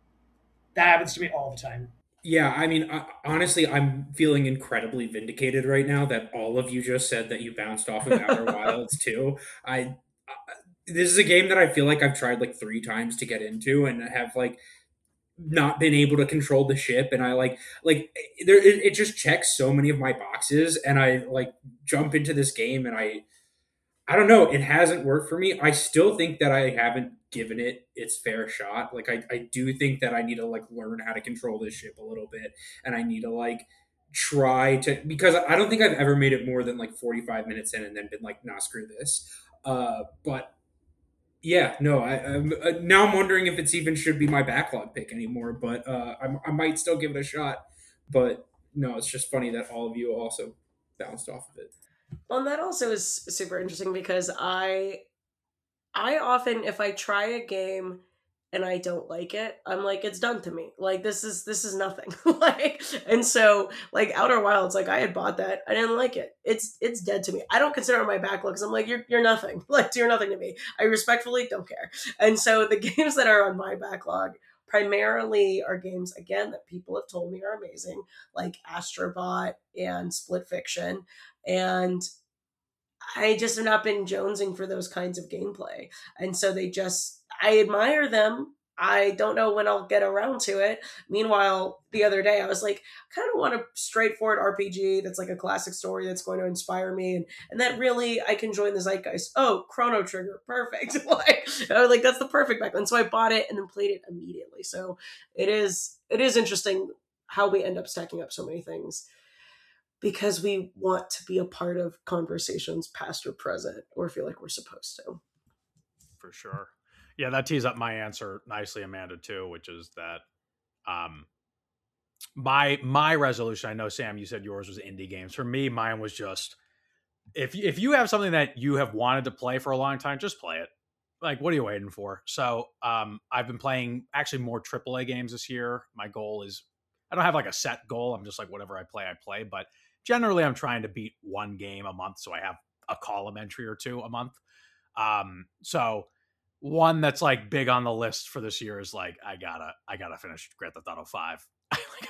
that happens to me all the time. Yeah, I mean, I, honestly, I'm feeling incredibly vindicated right now that all of you just said that you bounced off of Outer Wilds too. I, I this is a game that I feel like I've tried like three times to get into and have like not been able to control the ship, and I like like there it, it just checks so many of my boxes, and I like jump into this game and I I don't know, it hasn't worked for me. I still think that I haven't given it its fair shot. Like I, I do think that I need to like learn how to control this ship a little bit, and I need to like try to, because I don't think I've ever made it more than like forty-five minutes in and then been like, nah, screw this. Uh, but yeah, no, I, I'm, uh, now I'm wondering if it's even should be my backlog pick anymore, but uh, I, I might still give it a shot. But no, it's just funny that all of you also bounced off of it. Well, and that also is super interesting because I, I often, if I try a game and I don't like it, I'm like, it's done to me. Like this is this is nothing. Like, and so like Outer Wilds, like I had bought that, I didn't like it. It's it's dead to me. I don't consider it my backlog because I'm like, you're you're nothing. Like you're nothing to me. I respectfully don't care. And so the games that are on my backlog primarily are games, again, that people have told me are amazing, like Astrobot and Split Fiction. And I just have not been jonesing for those kinds of gameplay. And so they just, I admire them. I don't know when I'll get around to it. Meanwhile, the other day I was like, I kind of want a straightforward R P G that's like a classic story that's going to inspire me. And, and that really, I can join the zeitgeist. Oh, Chrono Trigger. Perfect. like, I was like, that's the perfect back. And so I bought it and then played it immediately. So it is, it is interesting how we end up stacking up so many things, because we want to be a part of conversations past or present, or feel like we're supposed to. For sure. Yeah, that tees up my answer nicely, Amanda, too, which is that um, my my resolution, I know, Sam, you said yours was indie games. For me, mine was just, if, if you have something that you have wanted to play for a long time, just play it. Like, what are you waiting for? So um, I've been playing actually more triple A games this year. My goal is, I don't have like a set goal. I'm just like, whatever I play, I play. But generally, I'm trying to beat one game a month, so I have a column entry or two a month. Um, so one that's like big on the list for this year is like, I gotta, I gotta finish Grand Theft Auto five. like, I just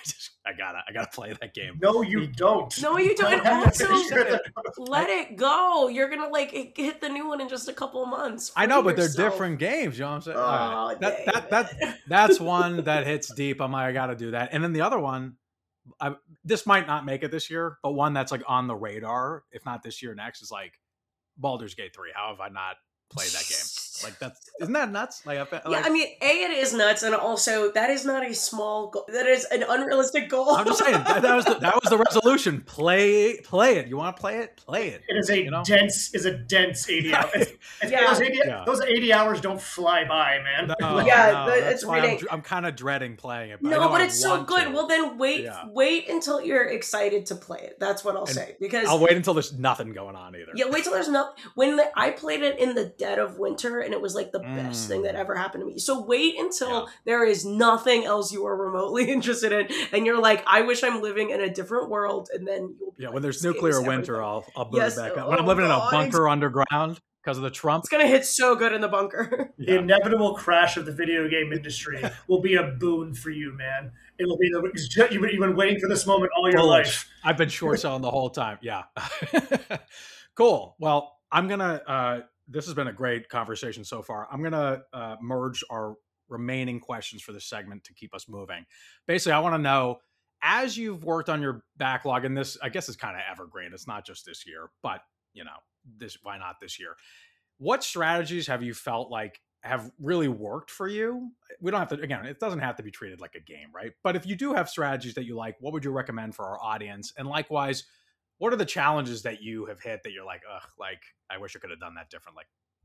I gotta, I gotta play that game. No, you don't. No, you don't. And have to also, finish it. let it go. You're gonna like hit the new one in just a couple of months. I know, Free but they're yourself. different games. You know what I'm saying? Oh, All right. that, that, that, David. that's one that hits deep. I'm like, I gotta do that. And then the other one, I, this might not make it this year, but one that's like on the radar, if not this year, next, is like Baldur's Gate three. How have I not played that game? Like, that's, isn't that nuts? Like, I, like, Yeah, I mean, A, it is nuts, and also that is not a small goal. That is an unrealistic goal. I'm just saying that, that was the, that was the resolution. Play play it. You want to play it? Play it. It is a you know? dense is a dense eighty hours. It's- it's- Yeah. Those, eighty, Yeah. those eighty hours don't fly by, man. No, Yeah, no, the- that's it's why I'm, reading- I'm kind of dreading playing it. But I No, know but I it's so want good. to. Well, then wait, Yeah. wait until you're excited to play it. That's what I'll And say. Because I'll wait until there's nothing going on either. yeah, wait till there's no. When the, I played it in the dead of winter, and it was like the best Mm. thing that ever happened to me. So wait until Yeah. there is nothing else you are remotely interested in, and you're like, I wish I'm living in a different world, and then you'll be Yeah, like, when there's this game nuclear is winter, everything. I'll I'll boot Yes, it back up. oh When I'm living God. in a bunker underground because of the Trump. It's gonna hit so good in the bunker. The Yeah. inevitable crash of the video game industry will be a boon for you, man. It will be the you've been, you've been waiting for this moment all your Bullish. life. I've been short selling the whole time. Yeah. Cool. Well, I'm gonna. Uh, this has been a great conversation so far. I'm gonna uh, merge our remaining questions for this segment to keep us moving. Basically, I want to know, as you've worked on your backlog, and this, I guess, is kind of evergreen. It's not just this year, but you know, this why not this year? What strategies have you felt like have really worked for you? We don't have to, again, it doesn't have to be treated like a game, right? But if you do have strategies that you like, what would you recommend for our audience? And likewise, what are the challenges that you have hit that you're like, ugh, like, I wish I could have done that differently?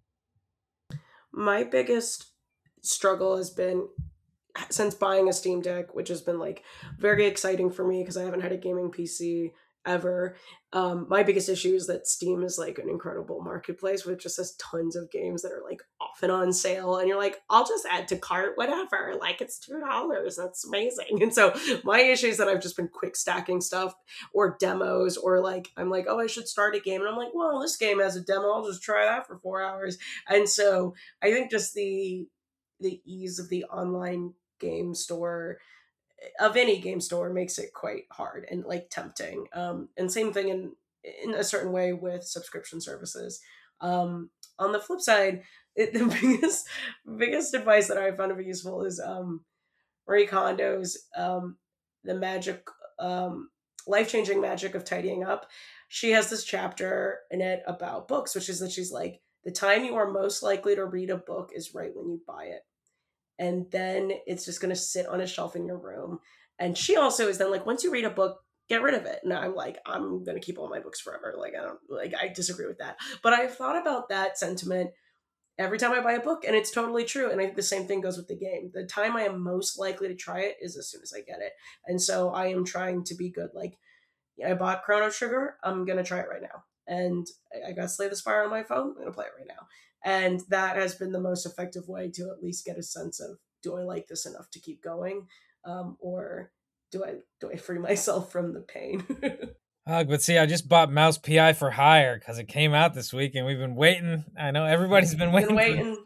My biggest struggle has been since buying a Steam Deck, which has been like very exciting for me because I haven't had a gaming P C ever. Um, my biggest issue is that Steam is like an incredible marketplace with just has tons of games that are like often on sale, and you're like, I'll just add to cart, whatever. Like it's two dollars. That's amazing. And so my issue is that I've just been quick stacking stuff or demos, or like I'm like, oh, I should start a game, and I'm like, well, this game has a demo. I'll just try that for four hours. And so I think just the the ease of the online game store of any game store makes it quite hard and like tempting. Um, and same thing in in a certain way with subscription services. Um, on the flip side, it, the biggest biggest advice that I found to be useful is um, Marie Kondo's um, the magic, um, life changing magic of tidying up. She has this chapter in it about books, which is that she's like, the time you are most likely to read a book is right when you buy it. And then it's just going to sit on a shelf in your room. And she also is then like, once you read a book, get rid of it. And I'm like, I'm going to keep all my books forever. Like, I don't, like, I disagree with that. But I've thought about that sentiment every time I buy a book, and it's totally true. And I think the same thing goes with the game. The time I am most likely to try it is as soon as I get it. And so I am trying to be good. Like, I bought Chrono Trigger. I'm going to try it right now. And I got Slay the Spire on my phone. I'm going to play it right now. And that has been the most effective way to at least get a sense of, do I like this enough to keep going? Um, or do I do I free myself from the pain? Uh, but see, I just bought Mouse P I for Hire because it came out this week, and we've been waiting. I know everybody's been waiting. Been waiting.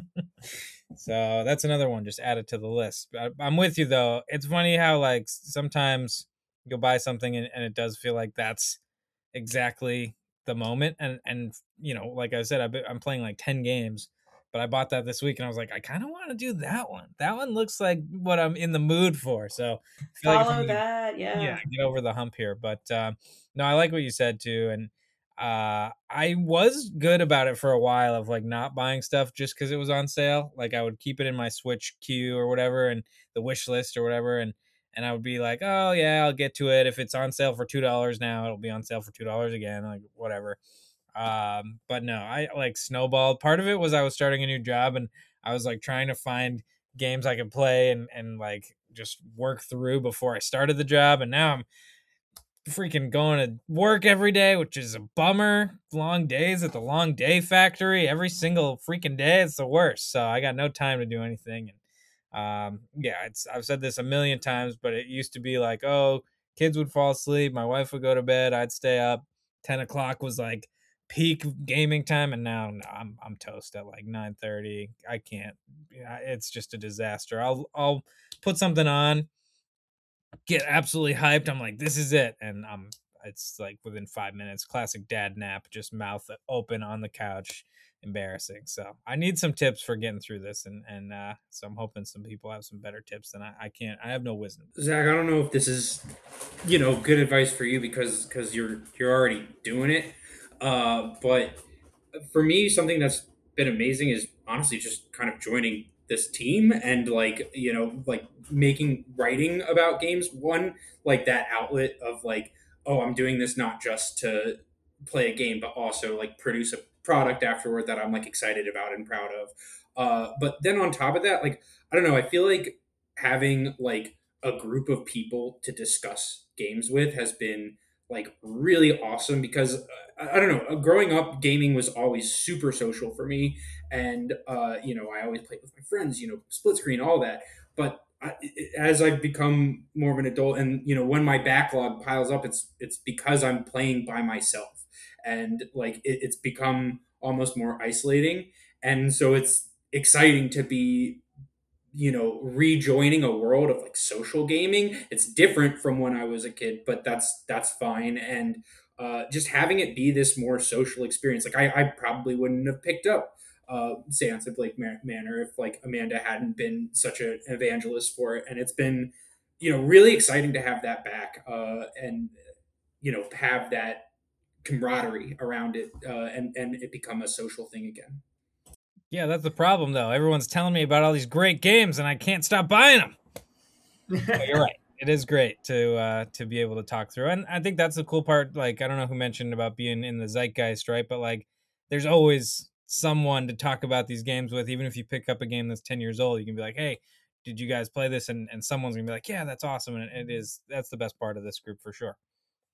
So that's another one just added to the list. I, I'm with you though. It's funny how like sometimes you'll buy something and, and it does feel like that's exactly the moment. And and you know, like I said, I've been, I'm playing like ten games, but I bought that this week and I was like, I kind of want to do that one. That one looks like what I'm in the mood for. So I feel like if Follow I'm gonna- that, yeah. yeah, get over the hump here. But uh, no, I like what you said too, and uh, I was good about it for a while of like not buying stuff just because it was on sale. Like I would keep it in my Switch queue or whatever, and the wish list or whatever, and and I would be like, oh yeah, I'll get to it if it's on sale for two dollars now. It'll be on sale for two dollars again, like whatever. Um, but no, I like snowballed. Part of it was I was starting a new job and I was like trying to find games I could play and and like just work through before I started the job, and now I'm freaking going to work every day, which is a bummer. Long days at the long day factory every single freaking day. It's the worst. So I got no time to do anything. And um, yeah, it's I've said this a million times, but it used to be like, oh, kids would fall asleep, my wife would go to bed, I'd stay up. Ten o'clock was like peak gaming time, and now no, I'm I'm toast at like nine thirty. I can't. It's just a disaster. I'll I'll put something on. get absolutely hyped. I'm like, this is it. And um, it's like within five minutes, classic dad nap, just mouth open on the couch. Embarrassing. So I need some tips for getting through this. And, and uh, so I'm hoping some people have some better tips than I, I can't. I have no wisdom. Zach, I don't know if this is, you know, good advice for you because because you're you're already doing it. Uh, but for me, something that's been amazing is honestly just kind of joining this team and like you know like making writing about games. One, like that outlet of like, oh, I'm doing this not just to play a game, but also like produce a product afterward that I'm like excited about and proud of. Uh, but then on top of that, like I don't know, I feel like having like a group of people to discuss games with has been like really awesome because uh, I, I don't know, growing up gaming was always super social for me and uh, you know I always played with my friends, you know, split screen, all that. But I, as I've become more of an adult and you know when my backlog piles up, it's it's because I'm playing by myself and like it, it's become almost more isolating, and so it's exciting to be you know rejoining a world of like social gaming. It's different from when I was a kid, but that's that's fine. And uh, just having it be this more social experience, like i, I probably wouldn't have picked up uh, Seance of Blake Manor if like Amanda hadn't been such an evangelist for it. And it's been you know really exciting to have that back uh, and you know have that camaraderie around it uh, and and it become a social thing again. Yeah, that's the problem, though. Everyone's telling me about all these great games, and I can't stop buying them. But you're right. It is great to uh, to be able to talk through, and I think that's the cool part. Like, I don't know who mentioned about being in the zeitgeist, right? But like, there's always someone to talk about these games with. Even if you pick up a game that's ten years old, you can be like, "Hey, did you guys play this?" And and someone's gonna be like, "Yeah, that's awesome," and it is. That's the best part of this group for sure.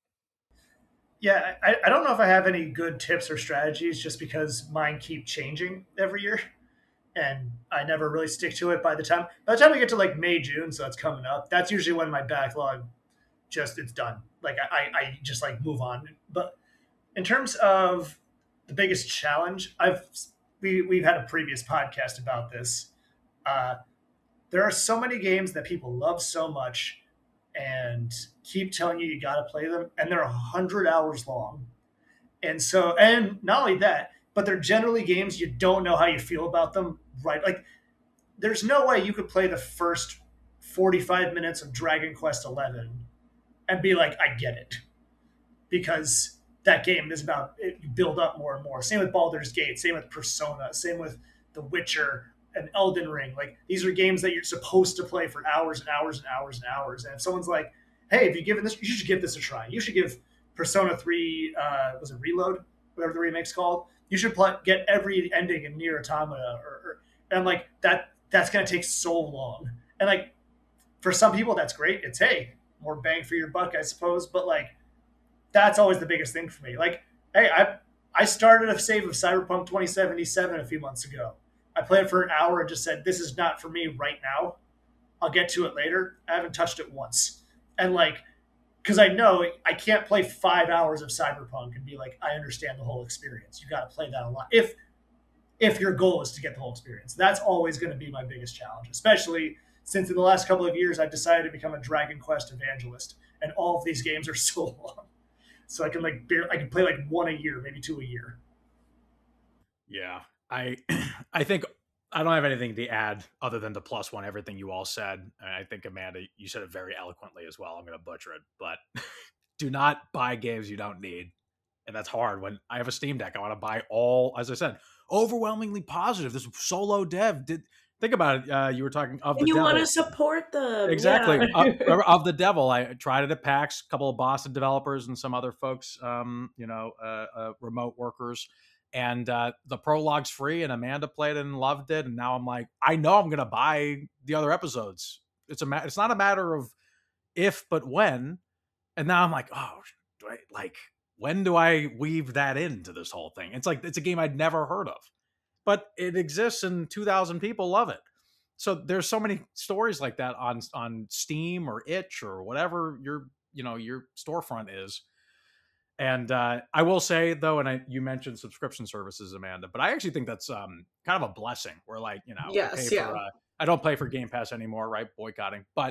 Yeah, I, I don't know if I have any good tips or strategies just because mine keep changing every year and I never really stick to it by the time by the time we get to like May, June, so that's coming up. That's usually when my backlog just it's done. Like I, I just like move on. But in terms of the biggest challenge, I've we we've had a previous podcast about this. Uh, there are so many games that people love so much and keep telling you you got to play them, and they're a hundred hours long. And so, and not only that, but they're generally games you don't know how you feel about them. Right? Like, there's no way you could play the first forty-five minutes of Dragon Quest eleven and be like, I get it, because that game is about it, you build up more and more. Same with Baldur's Gate. Same with Persona. Same with The Witcher and Elden Ring. Like, these are games that you're supposed to play for hours and hours and hours and hours. And if someone's like, hey, have you given this, you should give this a try. You should give Persona three, uh, was it Reload? Whatever the remake's called. You should play, get every ending in Nier Automata. Or, or, and I'm like, that, that's going to take so long. And like, for some people, that's great. It's, hey, more bang for your buck, I suppose. But like, that's always the biggest thing for me. Like, hey, I I started a save of Cyberpunk twenty seventy-seven a few months ago. I played it for an hour and just said, this is not for me right now. I'll get to it later. I haven't touched it once. And like, because I know I can't play five hours of Cyberpunk and be like, I understand the whole experience. You got to play that a lot. If if your goal is to get the whole experience, that's always going to be my biggest challenge, especially since in the last couple of years, I've decided to become a Dragon Quest evangelist. And all of these games are so long. So I can like bear, I can play like one a year, maybe two a year. Yeah, I I think I don't have anything to add other than to plus one everything you all said. I think Amanda, you said it very eloquently as well. I'm going to butcher it, but do not buy games you don't need, and that's hard. When I have a Steam Deck, I want to buy all. As I said, overwhelmingly positive. This solo dev did. Think about it. Uh, you were talking of the and you devil. want to support them. Exactly. Yeah. of, of the devil. I tried it at PAX, a couple of Boston developers and some other folks, um, you know, uh, uh, remote workers. And uh, the prologue's free, and Amanda played it and loved it. And now I'm like, I know I'm going to buy the other episodes. It's a ma- It's not a matter of if, but when. And now I'm like, oh, do I, like, when do I weave that into this whole thing? It's like, it's a game I'd never heard of. But it exists and two thousand people love it. So there's so many stories like that on on Steam or Itch or whatever your you know your storefront is. And uh, I will say though, and I you mentioned subscription services, Amanda, but I actually think that's um, kind of a blessing. Where like you know, yes, I, yeah. for, uh, I don't pay for Game Pass anymore, right? Boycotting, but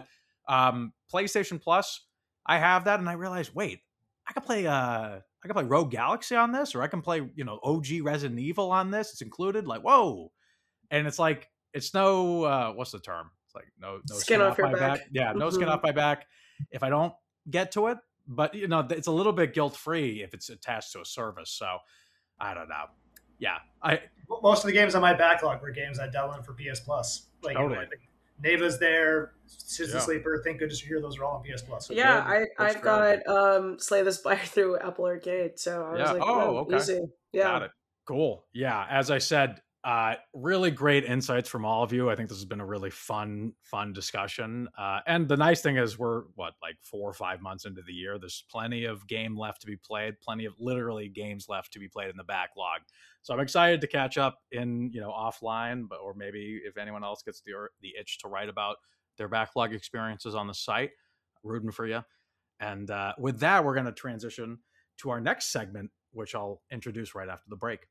Um, PlayStation Plus, I have that, and I realized, wait, I can play uh I can play Rogue Galaxy on this, or I can play, you know, O G Resident Evil on this. It's included. Like, whoa. And it's like, it's no uh what's the term? It's like no no Skin skin, off off your my back. back. Yeah, no skin Mhm. off my back if I don't get to it. But you know, it's a little bit guilt-free if it's attached to a service. So I don't know. Yeah. I Most of the games on my backlog were games I downloaded for P S Plus. Like, Totally. like Neva's there, Citizen Yeah. Sleeper. Thank goodness you're here. Those are all on P S Plus. Yeah, good. I, Looks I've great. got um, Slay the Spire through Apple Arcade, so I was Yeah. like, Oh, okay. easy. Yeah. Got it. Cool. Yeah. As I said, uh, really great insights from all of you. I think this has been a really fun, fun discussion. Uh, and the nice thing is we're what, like four or five months into the year. There's plenty of game left to be played, plenty of literally games left to be played in the backlog. So I'm excited to catch up in, you know, offline, but, or maybe if anyone else gets the, the itch to write about their backlog experiences on the site, rooting for you. And uh, with that, we're going to transition to our next segment, which I'll introduce right after the break.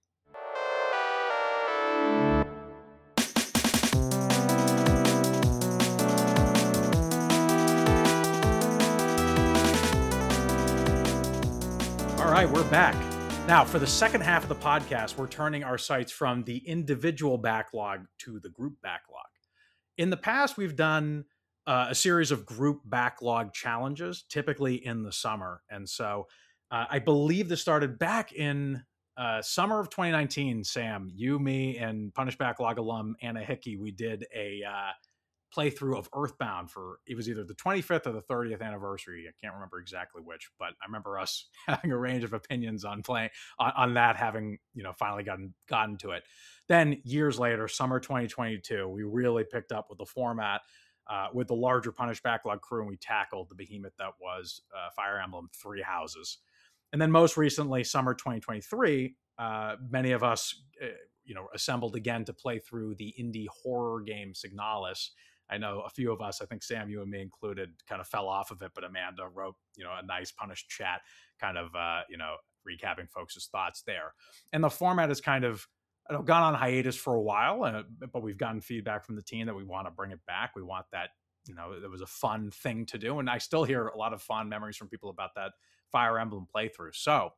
All right, we're back. Now, for the second half of the podcast, we're turning our sights from the individual backlog to the group backlog. In the past, we've done uh, a series of group backlog challenges, typically in the summer. And so uh, I believe this started back in uh, summer of twenty nineteen. Sam, you, me, and Punish Backlog alum Anna Hickey, we did a uh, playthrough of Earthbound for, it was either the twenty-fifth or the thirtieth anniversary. I can't remember exactly which, but I remember us having a range of opinions on playing on, on that, having, you know, finally gotten gotten to it. Then years later, summer twenty twenty-two, we really picked up with the format uh, with the larger Punish Backlog crew, and we tackled the behemoth that was uh, Fire Emblem Three Houses. And then most recently, summer twenty twenty-three, uh, many of us, uh, you know, assembled again to play through the indie horror game Signalis. I know a few of us, I think Sam, you and me included, kind of fell off of it, but Amanda wrote, you know, a nice Punish chat, kind of, uh, you know, recapping folks' thoughts there. And the format is kind of, you know, gone on hiatus for a while, uh, but we've gotten feedback from the team that we want to bring it back. We want that, you know, it was a fun thing to do. And I still hear a lot of fond memories from people about that Fire Emblem playthrough. So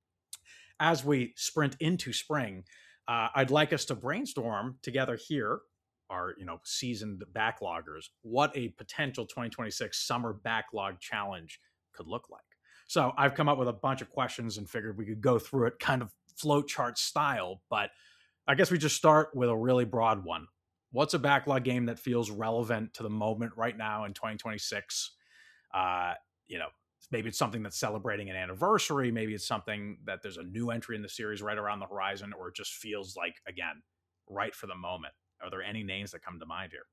as we sprint into spring, uh, I'd like us to brainstorm together here, our, you know, seasoned backloggers, what a potential twenty twenty-six summer backlog challenge could look like. So I've come up with a bunch of questions and figured we could go through it kind of flowchart style, but I guess we just start with a really broad one. What's a backlog game that feels relevant to the moment right now in twenty twenty-six? Uh, you know, maybe it's something that's celebrating an anniversary. Maybe it's something that there's a new entry in the series right around the horizon, or it just feels like, again, right for the moment. Are there any names that come to mind here?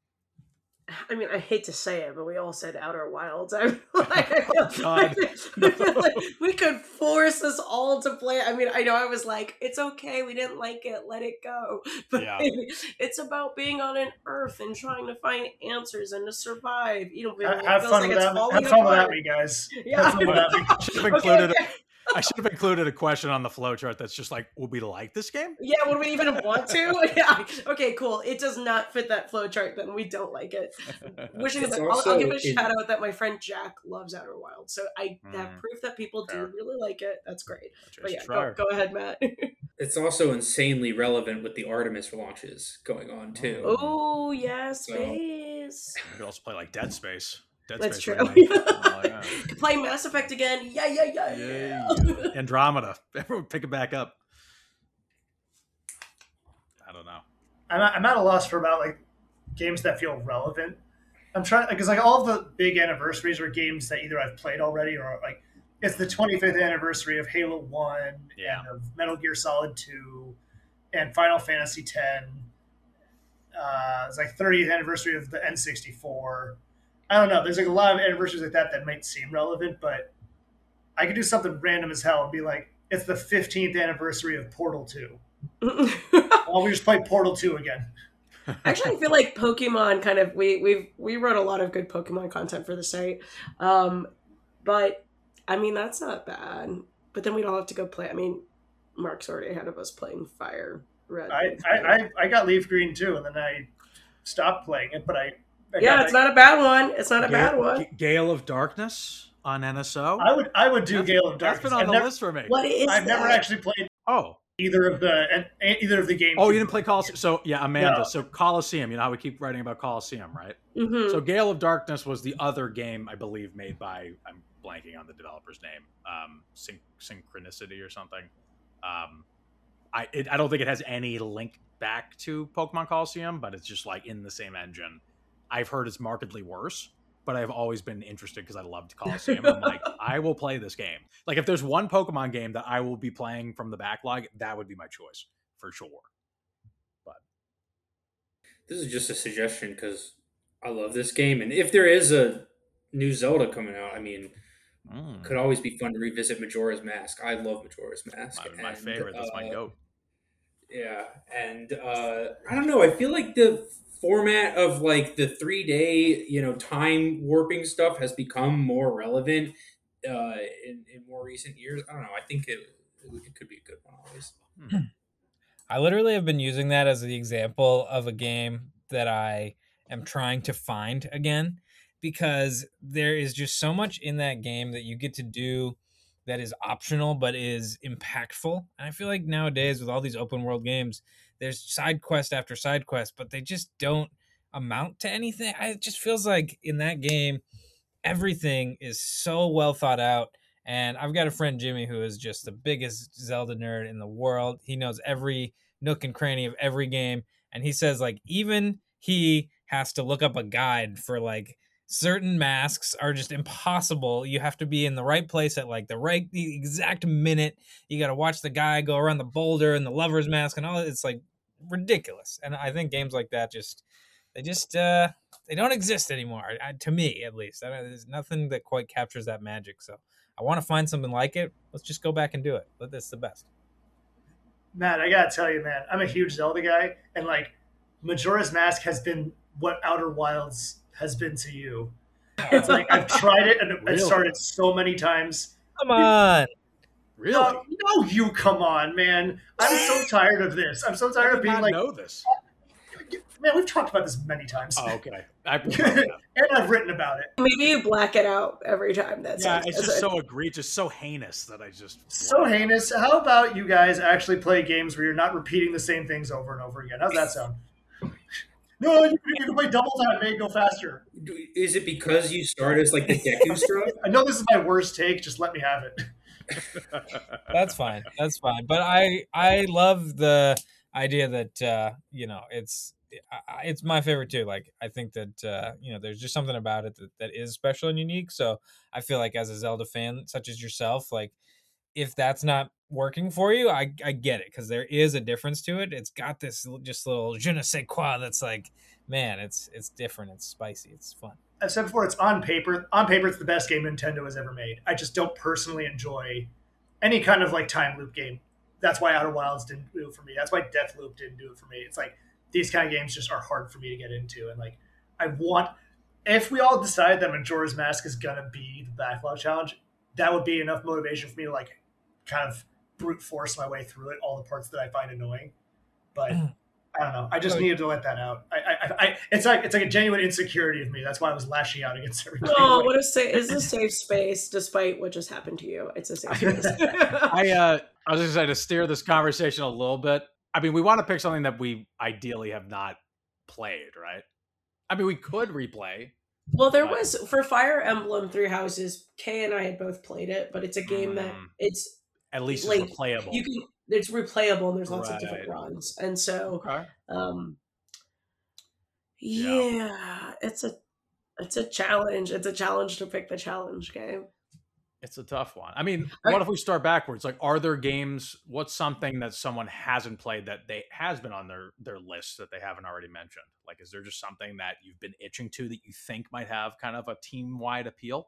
I mean, I hate to say it, but we all said Outer Wilds. I feel like, I feel, Oh, God. I feel like we could force us all to play. I mean, I know I was like, it's okay, we didn't like it, let it go. But Yeah. it's about being on an Earth and trying to find answers and to survive. You know, it Have, have feels fun like with it's that. falling Have fun with apart. that, me guys. Yeah. Have fun with that. I should have Okay, included. okay. I should have included a question on the flowchart that's just like, would we like this game? Yeah, would we even want to? Yeah. Okay, cool. It does not fit that flowchart, then we don't like it. Wishing It's that I'll, I'll also give a in- shout out that my friend Jack loves Outer Wilds. So I have Mm, proof that people fair. do really like it. That's great. But Jason yeah, go, Schreier. go ahead, Matt. It's also insanely relevant with the Artemis launches going on too. Oh, yeah, So- space. You could also play like Dead Space. Dead That's Space true. remake. Oh, yeah. Play Mass Effect again. Yeah, yeah, yeah, yeah. Yay. Andromeda. Everyone pick it back up. I don't know. I'm at, I'm at a loss for about like games that feel relevant. I'm trying because like all of the big anniversaries are games that either I've played already or like it's the twenty-fifth anniversary of Halo One Yeah. and of Metal Gear Solid Two and Final Fantasy Ten. Uh, it's like thirtieth anniversary of the N sixty-four. I don't know. There's like a lot of anniversaries like that that might seem relevant, but I could do something random as hell and be like, it's the fifteenth anniversary of Portal Two. Well, we just play Portal Two again. Actually, I feel like Pokemon kind of we we we wrote a lot of good Pokemon content for the site, um, but I mean that's not bad. But then we'd all have to go play. I mean, Mark's already ahead of us playing Fire Red. I, I, I, I got Leaf Green too, and then I stopped playing it, but I Yeah, it's not a bad one. It's not a bad one. Gale of Darkness on N S O. I would I would do that's, Gale of Darkness. That's been on I've the never, list for me. What is I've that? never actually played. Oh. Either of the and either of the games. Oh, you didn't play Coliseum. So yeah, Amanda. No. So Coliseum. You know how we keep writing about Coliseum, right? Mm-hmm. So Gale of Darkness was the other game I believe made by I'm blanking on the developer's name, um, Syn- Synchronicity or something. Um, I it, I don't think it has any link back to Pokemon Coliseum, but it's just like in the same engine. I've heard it's markedly worse, but I've always been interested because I loved Coliseum. I'm like, I will play this game. Like, if there's one Pokemon game that I will be playing from the backlog, that would be my choice for sure. But this is just a suggestion because I love this game, and if there is a new Zelda coming out, I mean, mm. could always be fun to revisit Majora's Mask. I love Majora's Mask. My, my and, favorite. That's uh, my goat. Yeah, and uh, I don't know. I feel like the format of like the three day, you know, time warping stuff has become more relevant uh, in, in more recent years. I don't know. I think it, it could be a good one always. Hmm. I literally have been using that as the example of a game that I am trying to find again, because there is just so much in that game that you get to do that is optional but is impactful. And I feel like nowadays with all these open world games, there's side quest after side quest, but they just don't amount to anything. It just feels like in that game, everything is so well thought out. And I've got a friend, Jimmy, who is just the biggest Zelda nerd in the world. He knows every nook and cranny of every game. And he says, like, even he has to look up a guide for, like, certain masks are just impossible. You have to be in the right place at, like, the right, the exact minute. You got to watch the guy go around the boulder and the lover's mask and all that. It's, like, ridiculous. And I think games like that just, they just, uh, they don't exist anymore, I, to me, at least. I don't, there's nothing that quite captures that magic, so I want to find something like it. Let's just go back and do it. That's the best. Matt, I gotta tell you, man, I'm a huge Zelda guy, and like Majora's Mask has been what Outer Wilds has been to you. It's like I've tried it and really? I've started so many times. Come on. Really? No, no, you come on, man. I'm so tired of this. I'm so tired I of being not like. Know this. Man, we've talked about this many times. Oh, okay. I've and I've written about it. Maybe you black it out every time. That's yeah, it's just so egregious, so heinous that I just so heinous. How about you guys actually play games where you're not repeating the same things over and over again? How's that sound? No, you can play double time, make it go faster. Is it because you start as like the Deku stuff? I know this is my worst take. Just let me have it. That's fine. That's fine. But I I love the idea that uh, you know it's. It's my favorite too. Like, I think that, uh, you know, there's just something about it that, that is special and unique. So I feel like as a Zelda fan, such as yourself, like if that's not working for you, I, I get it. Cause there is a difference to it. It's got this just little je ne sais quoi. That's like, man, it's, it's different. It's spicy. It's fun. I've said before, it's on paper. On paper, it's the best game Nintendo has ever made. I just don't personally enjoy any kind of like time loop game. That's why Outer Wilds didn't do it for me. That's why Deathloop didn't do it for me. It's like, these kind of games just are hard for me to get into. And like, I want, if we all decide that Majora's Mask is going to be the backlog challenge, that would be enough motivation for me to like kind of brute force my way through it, all the parts that I find annoying. But I don't know. I just needed to let that out. I, I, I, it's like, it's like a genuine insecurity of me. That's why I was lashing out against everybody. Oh, what a say is a safe space, despite what just happened to you. It's a safe space. I, uh, I was just going to steer this conversation a little bit. I mean, we want to pick something that we ideally have not played, right? I mean, we could replay. Well, there but... was, for Fire Emblem Three Houses, Kay and I had both played it, but it's a game mm. that it's... At least like, it's replayable. You can, it's replayable, and there's lots right. of different runs. And so, okay. um, yeah, yeah, it's a it's a challenge. It's a challenge to pick the challenge game. It's a tough one. I mean, what if we start backwards? Like, are there games, what's something that someone hasn't played that they has been on their, their list that they haven't already mentioned? Like, is there just something that you've been itching to that you think might have kind of a team-wide appeal?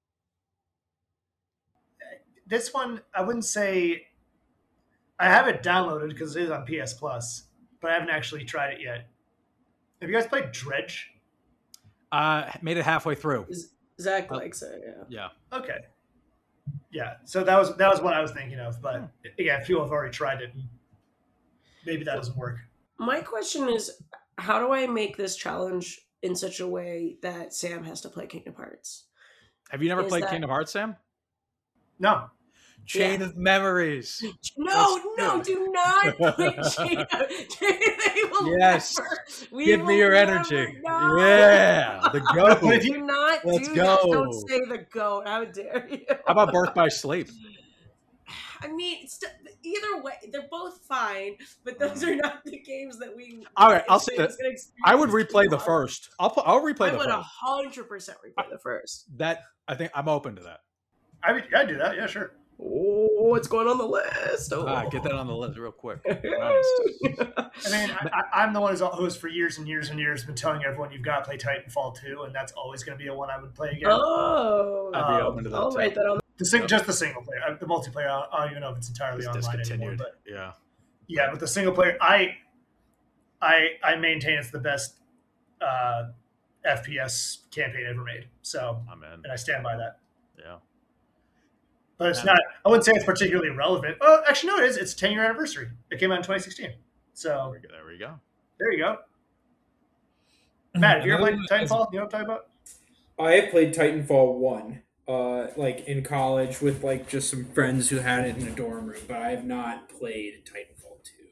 This one, I wouldn't say... I have it downloaded because it is on P S Plus, but I haven't actually tried it yet. Have you guys played Dredge? Uh, made it halfway through. Zach likes it, yeah. Yeah. Okay. Yeah, so that was that was what I was thinking of, but yeah, if people have already tried it, maybe that doesn't work. My question is, how do I make this challenge in such a way that Sam has to play Kingdom Hearts. Have you never Is played that- Kingdom Hearts, Sam? No. Chain Yeah. of Memories. No, Let's no, do do not play Chain of They will Yes. never. We Give will me your never- energy. No. Yeah, the goat. But if you- Do not Let's do that. go. Don't say the goat. How dare you? How about Birth by Sleep? I mean, it's st- either way, they're both fine, but those are not the games that we. All right, I'll say it's that. gonna I would experience replay the tomorrow. first. I'll put, I'll replay I the would a first. hundred percent replay the first. That I think I'm open to that. I would, I'd do that. Yeah, sure. Oh, what's going on the list? Oh. Ah, get that on the list real quick. Nice. I mean, I, I, I'm the one who's, who's for years and years and years been telling everyone you've got to play Titanfall two, and that's always going to be a one I would play again. Oh, I'd be Um, open to that. I'll too. write that on. The sing, just the single player, Uh, the multiplayer. I don't, I don't even know if it's entirely It's online anymore. discontinued. But Yeah. yeah, but the single player, I, I, I maintain it's the best uh, F P S campaign ever made. So, I'm in. and I stand by that. Yeah. But it's Yeah. not. I wouldn't say it's particularly relevant. Oh, actually, no, it is. It's ten year anniversary. It came out in twenty sixteen. There So we go. There we go. there you go. Matt, have you ever played Another- Titanfall? You know what I'm talking about? I have played Titanfall one, uh, like in college with like just some friends who had it in a dorm room, but I have not played Titanfall two.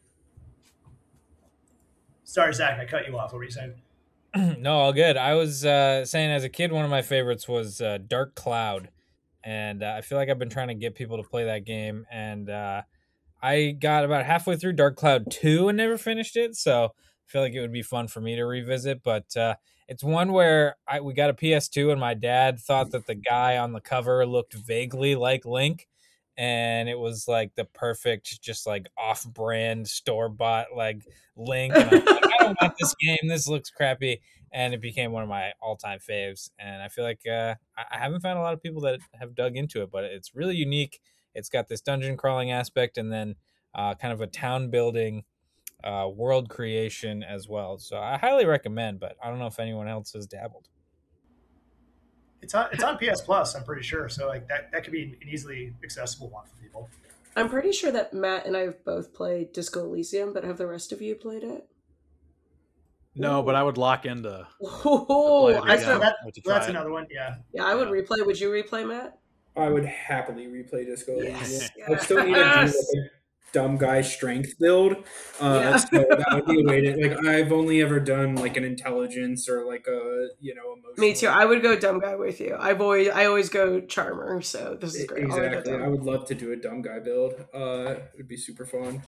Sorry, Zach, I cut you off. What were you saying? No, all good. I was uh, saying as a kid, one of my favorites was uh, Dark Cloud, and uh, I feel like I've been trying to get people to play that game, and uh, I got about halfway through Dark Cloud two and never finished it. So I feel like it would be fun for me to revisit. But uh, it's one where I we got a P S two, and my dad thought that the guy on the cover looked vaguely like Link. And it was like the perfect, just like off-brand store-bought like Link. And I'm like, I don't want this game. This looks crappy. And it became one of my all-time faves. And I feel like uh, I I haven't found a lot of people that have dug into it, but it's really unique. It's got this dungeon crawling aspect, and then uh, kind of a town building, uh, world creation as well. So I highly recommend. But I don't know if anyone else has dabbled. It's on. It's on P S Plus. I'm pretty sure. So like that, that could be an easily accessible one for people. I'm pretty sure that Matt and I have both played Disco Elysium, but have the rest of you played it? No, but I would lock into. Oh, play it I again. thought, that- Or to Well, that's try it. another one. Yeah. yeah, I would Yeah. replay. Would you replay, Matt? I would happily replay Disco Yes. Elysium. I still need to do Yes. like a dumb guy strength build. Uh, Yeah. So that would be a way to like. I've only ever done like an intelligence or like a you know emotional. Me too. I would go dumb guy with you. I've always I always go charmer, so this is great. I'll go Exactly. dumb. I would love to do a dumb guy build. Uh, it would be super fun.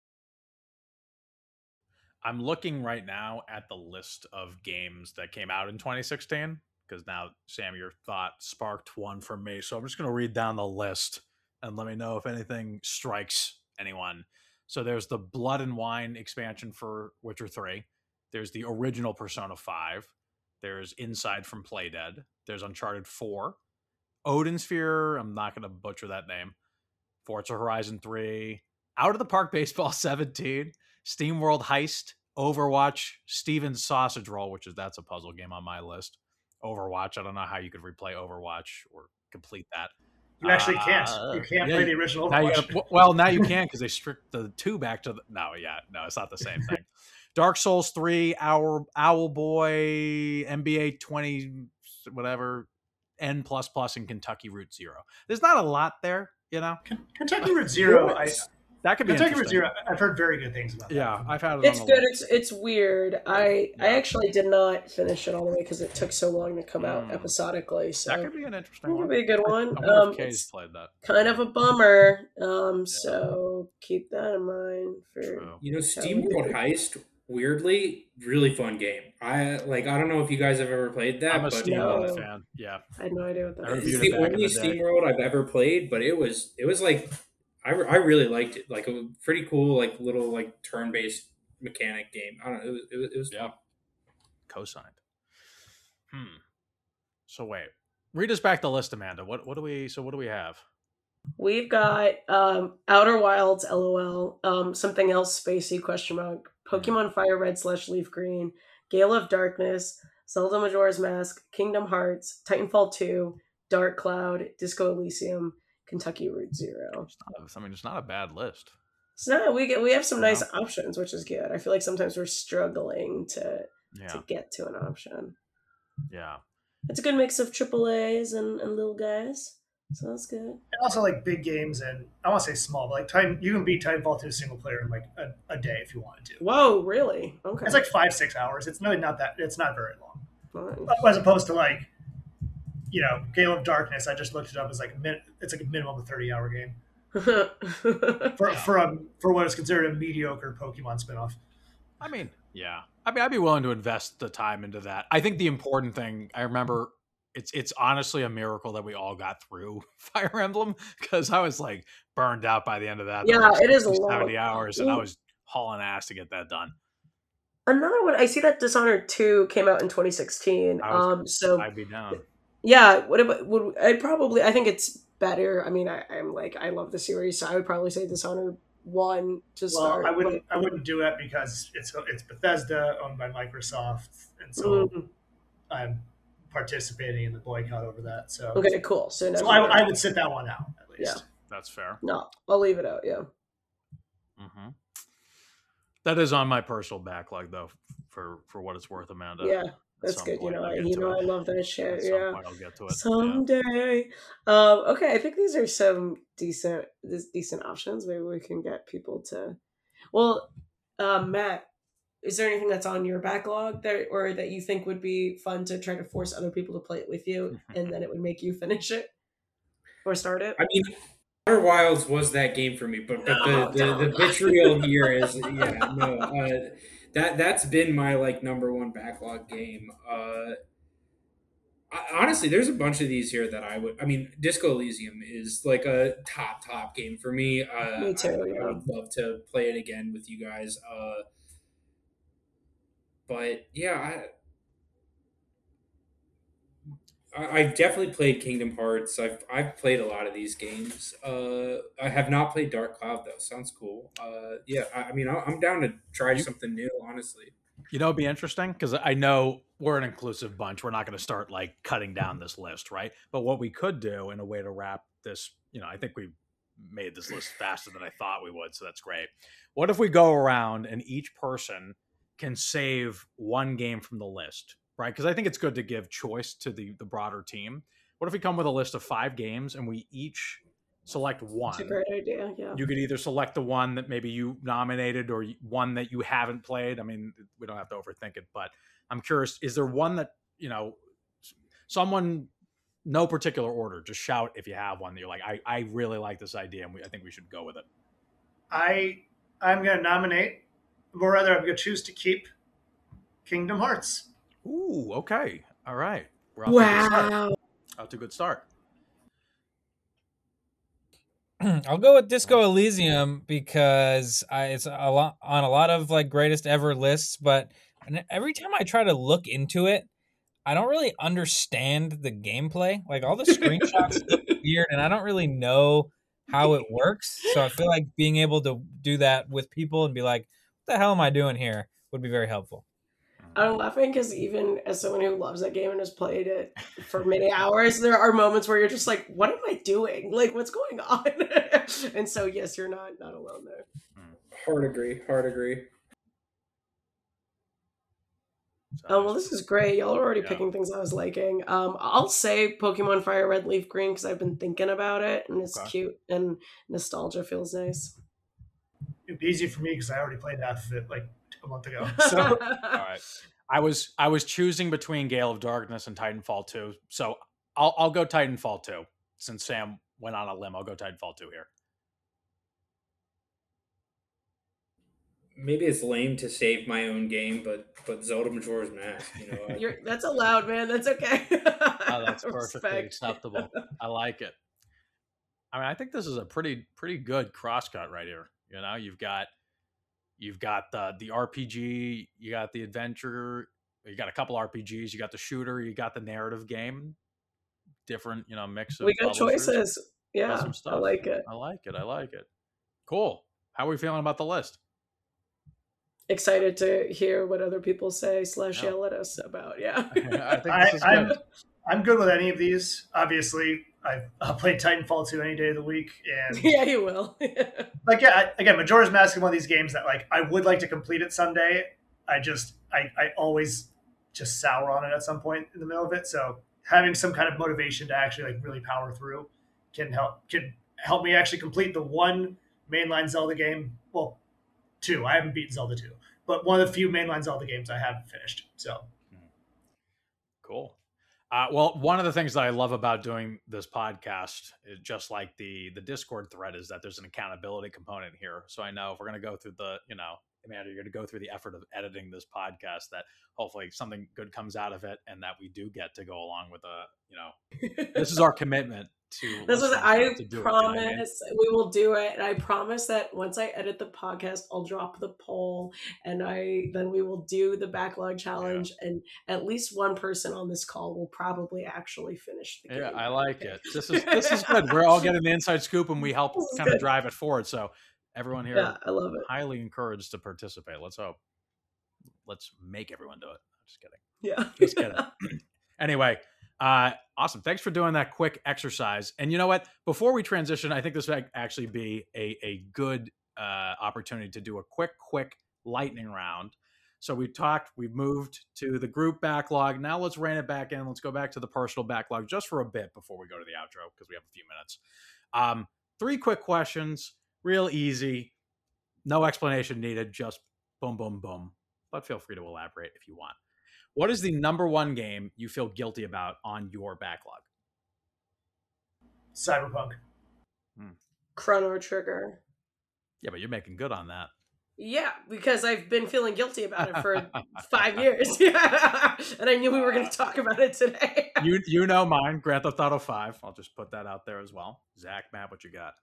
I'm looking right now at the list of games that came out in twenty sixteen because now, Sam, your thought sparked one for me. So I'm just going to read down the list and let me know if anything strikes anyone. So there's the Blood and Wine expansion for Witcher three. There's the original Persona five. There's Inside from Playdead. There's Uncharted four. Odin Sphere, I'm not going to butcher that name. Forza Horizon three. Out of the Park Baseball seventeen. Steam World Heist, Overwatch, Steven's Sausage Roll, which is that's a puzzle game on my list. Overwatch, I don't know how you could replay Overwatch or complete that. You actually can't. Uh, You can't yeah, play the original Now you Overwatch. gotta, w- well, now you can because they stripped the two back to the. No, yeah, no, it's not the same thing. Dark Souls three, Owl Owl Boy, N B A twenty, whatever, N plus plus, and Kentucky Route Zero. There's not a lot there, you know. Kentucky Route Zero. I, That could be Kentucky Route interesting. Zero. I've heard very good things about that. Yeah, I've had it. It's on the good. list. It's it's weird. I I actually did not finish it all the way because it took so long to come out Mm. episodically. So That could be an it interesting could one. be a good I one. wonder Um, if Kay's it's played that. kind of a bummer. Um, so keep that in mind for. True. You know, Steam World Heist, weirdly, really fun game. I like. I don't know if you guys have ever played that, I'm a but Steam No. World fan. Yeah, I had no idea what I that reviewed is. it's it the back in only the day. Steam World I've ever played. But it was it was like I, re- I really liked it. Like a pretty cool, like little like turn based mechanic game. I don't know. It was it was, it was Yeah. fun. Co-signed. Hmm. So wait, read us back the list, Amanda. What what do we? So what do we have? We've got um, Outer Wilds, LOL, um, something else, spacey, question mark, Pokemon Fire Red slash Leaf Green, Gale of Darkness, Zelda Majora's Mask, Kingdom Hearts, Titanfall two, Dark Cloud, Disco Elysium, Kentucky Route Zero. It's not a- I mean, it's not a bad list. So no, we get we have some nice Yeah. options, which is good. I feel like sometimes we're struggling to Yeah. to get to an option. Yeah. It's a good mix of triple A's and, and little guys. So that's good. And also like big games, and I want to say small, but like Titan, you can beat Titanfall two single player in like a, a day if you wanted to. Whoa, really? Okay. It's like five, six hours. It's really not that. It's not very long. Fine. As opposed to like, you know, Gale of Darkness. I just looked it up as like a min- it's like a minimum of thirty hour game for for a, for what is considered a mediocre Pokemon spinoff. I mean, yeah. I mean, I'd be willing to invest the time into that. I think the important thing, I remember it's it's honestly a miracle that we all got through Fire Emblem, because I was like burned out by the end of that. Yeah, like it is a sixty, long- seventy hours, and I was hauling ass to get that done. Another one, I see that Dishonored two came out in twenty sixteen. I was- um, so I'd be down. yeah, what about, would I'd probably, I think it's better. I mean, I, I'm like, I love the series, so I would probably say Dishonored one to Well, start. I wouldn't I wouldn't do it because it's it's Bethesda owned by Microsoft, and so Mm. I'm participating in the boycott over that. So Okay, cool. So, no, so I, I would sit that one out at least. Yeah. That's fair. no, I'll leave it out. Yeah. hmm That is on my personal backlog, though, for for what it's worth, Amanda. Yeah, At that's some good. You point know, I'll I, get you to know, it. I love that At shit. some Yeah. point I'll get to it. Yeah. Someday. Um, okay, I think these are some decent, this decent options. Maybe we can get people to. Well, um, Matt, is there anything that's on your backlog that, or that you think would be fun to try to force other people to play it with you, and then it would make you finish it or start it? I mean, Outer Wilds was that game for me, but, but No, the, the, the don't. vitriol here is yeah no uh, that that's been my like number one backlog game. Uh, I, honestly, there's a bunch of these here that I would. I mean, Disco Elysium is like a top top game for me. Uh, Me too, I, yeah. I would love to play it again with you guys. Uh, but yeah, I. I- I've definitely played Kingdom Hearts. I've I've played a lot of these games. Uh, I have not played Dark Cloud though. Sounds cool. Uh, yeah, I, I mean, I- I'm down to try something new. Honestly, You know, it'd be interesting because I know we're an inclusive bunch. We're not going to start like cutting down this list, right? But what we could do in a way to wrap this, you know, I think we made this list faster than I thought we would, so that's great. What if we go around and each person can save one game from the list, right? Because I think it's good to give choice to the the broader team. What if we come with a list of five games and we each select one? It's a great idea. Yeah. You could either select the one that maybe you nominated or one that you haven't played. I mean, we don't have to overthink it, but I'm curious, is there one that, you know, someone, no particular order, just shout if you have one that you're like, I, I really like this idea and we, I think we should go with it. I I'm gonna nominate, or rather, I'm gonna choose to keep Kingdom Hearts. Ooh, okay. All right. We're off to a good start. Wow. Off to a good start. I'll go with Disco Elysium because I, it's a lot on a lot of like greatest ever lists, but every time I try to look into it, I don't really understand the gameplay. Like all the screenshots look weird, and I don't really know how it works. So I feel like being able to do that with people and be like, "What the hell am I doing here?" would be very helpful. I'm laughing because even as someone who loves that game and has played it for many hours, there are moments where you're just like, "What am I doing? Like, what's going on?" And so, yes, you're not not alone there. hard agree. Hard agree. Oh, well, this is great. Y'all are already Yeah. picking things I was liking. Um, I'll say Pokemon Fire Red Leaf Green because I've been thinking about it and it's Okay. cute and nostalgia feels nice. It'd be easy for me because I already played half of it like a month ago. So All right. I was I was choosing between Gale of Darkness and Titanfall two. So I'll I'll go Titanfall two. Since Sam went on a limb, I'll go Titanfall two here. Maybe it's lame to save my own game, but but Zelda Majora's Mask, you know. I- You're, that's allowed, man. That's okay. Oh, that's perfectly Respect. acceptable. I like it. I mean, I think this is a pretty pretty good crosscut right here. You know, you've got you've got the the R P G, you got the adventure, you got a couple R P Gs, you got the shooter, you got the narrative game. Different, you know, mix of We got publishers. choices. Yeah, Awesome I stuff. like it. I like it. I like it. Cool. How are we feeling about the list? Excited to hear what other people say slash Yeah. yell at us about. Yeah. I think I, this is I'm good. I'm good with any of these. Obviously, I've I'll play Titanfall two any day of the week, and Yeah, you will. like yeah, I, again, Majora's Mask is one of these games that like I would like to complete it someday. I just I, I always just sour on it at some point in the middle of it. So having some kind of motivation to actually like really power through can help can help me actually complete the one mainline Zelda game. Well, two. I haven't beaten Zelda two, but one of the few mainline Zelda games I haven't finished. So cool. Uh, well, one of the things that I love about doing this podcast, is just like the the Discord thread, is that there's an accountability component here. So I know if we're going to go through the, you know, Amanda, you're going to go through the effort of editing this podcast, that hopefully something good comes out of it, and that we do get to go along with a, you know, this is our commitment to. This is, listen I to do it, promise you know what I mean? we will do it. And I promise that once I edit the podcast, I'll drop the poll and I then we will do the backlog challenge. Yeah. And at least one person on this call will probably actually finish the game. Yeah, I like it. This is this is good. We're all getting the inside scoop and we help kind of drive it forward. So everyone here, yeah, I love it. Highly encouraged to participate. Let's hope. Let's make everyone do it. I'm just kidding. Yeah. Just kidding. Anyway, uh, awesome. Thanks for doing that quick exercise. And you know what? Before we transition, I think this would actually be a, a good uh, opportunity to do a quick, quick lightning round. So we've talked, we've moved to the group backlog. Now let's rein it back in. Let's go back to the personal backlog just for a bit before we go to the outro, because we have a few minutes. Um, three quick questions, real easy, no explanation needed, just boom, boom, boom. But feel free to elaborate if you want. What is the number one game you feel guilty about on your backlog? Cyberpunk. Hmm. Chrono Trigger. Yeah, but you're making good on that. Yeah, because I've been feeling guilty about it for five years. Yeah. And I knew we were going to talk about it today. you you know mine, Grand Theft Auto five. I'll just put that out there as well. Zach, Matt, what you got?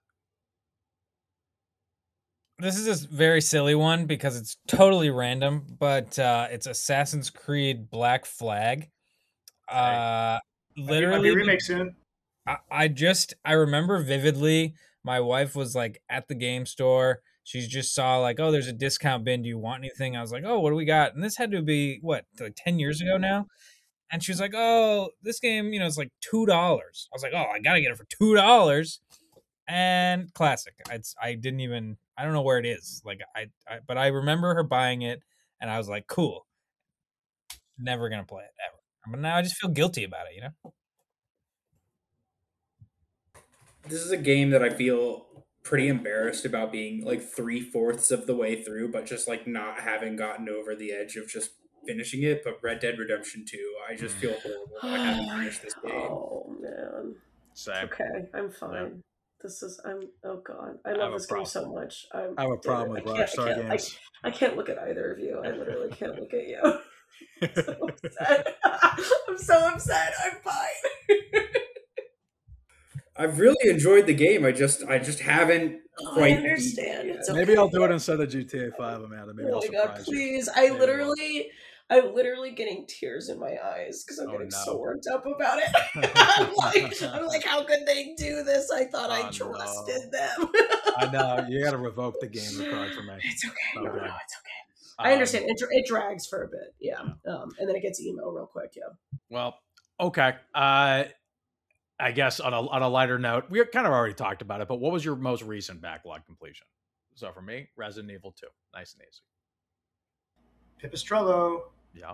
This is a very silly one because it's totally random, but uh, it's Assassin's Creed Black Flag. Uh, literally, remake soon. I, I just I remember vividly. My wife was like at the game store. She just saw like, oh, there's a discount bin. Do you want anything? I was like, oh, what do we got? And this had to be what, like ten years ago now. And she was like, oh, this game, you know, it's like two dollars. I was like, oh, I gotta get it for two dollars. And classic. It's I didn't even. I don't know where it is. Like I, I, but I remember her buying it, and I was like, "Cool." Never gonna play it ever. But now I just feel guilty about it. You know. This is a game that I feel pretty embarrassed about being like three fourths of the way through, but just like not having gotten over the edge of just finishing it. But Red Dead Redemption two, I just feel horrible that I haven't finished this game. Oh man. Same. Okay, I'm fine. Yeah. This is I'm oh god I love I this game so much. I'm, I have a problem with Rockstar games. I, I can't look at either of you. I literally can't look at you. I'm so upset. I'm so upset. I'm fine. I've really enjoyed the game. I just I just haven't oh, quite. I understand. It's okay. Maybe I'll do it instead of G T A five, Amanda. Maybe oh I'll my surprise god, please! You. I Maybe literally. I'm literally getting tears in my eyes because I'm oh, getting no. so worked up about it. I'm like, I'm like, how could they do this? I thought oh, I trusted no. them. I know. You got to revoke the game record for me. It's okay. No, no, no, it's okay. Um, I understand. It, it drags for a bit. Yeah. Um, and then it gets emo real quick. Yeah. Well, okay. Uh, I guess on a, on a lighter note, we kind of already talked about it, but what was your most recent backlog completion? So for me, Resident Evil two. Nice and easy. Pipistrello. Yeah.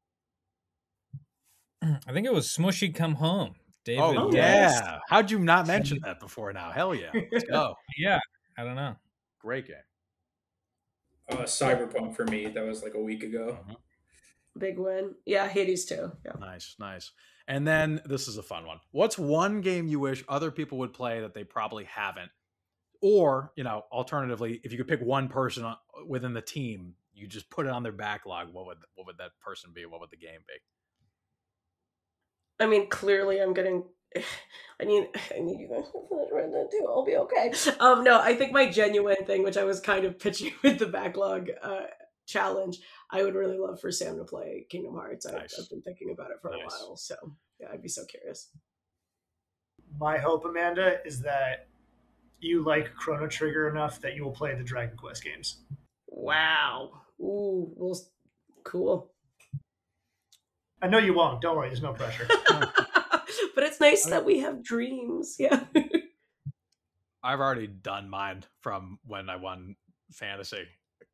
I think it was Smushy Come Home. David. Oh, yeah. How'd you not mention that before now? Hell yeah. Let's go. Yeah. I don't know. Great game. Uh, Cyberpunk for me. That was like a week ago. Mm-hmm. Big win. Yeah, Hades too. Yeah. Nice, nice. And then this is a fun one. What's one game you wish other people would play that they probably haven't? Or, you know, alternatively, if you could pick one person within the team, you just put it on their backlog, what would what would that person be? What would the game be? I mean, clearly I'm getting I need I need you guys to finish Red Dead too. I'll be okay. Um no, I think my genuine thing, which I was kind of pitching with the backlog uh challenge, I would really love for Sam to play Kingdom Hearts. I've, nice. I've been thinking about it for nice. a while. So yeah, I'd be so curious. My hope, Amanda, is that you like Chrono Trigger enough that you will play the Dragon Quest games. Wow. Ooh, well, cool. I know you won't. Don't worry. There's no pressure. But it's nice that we have dreams. Yeah. I've already done mine from when I won Fantasy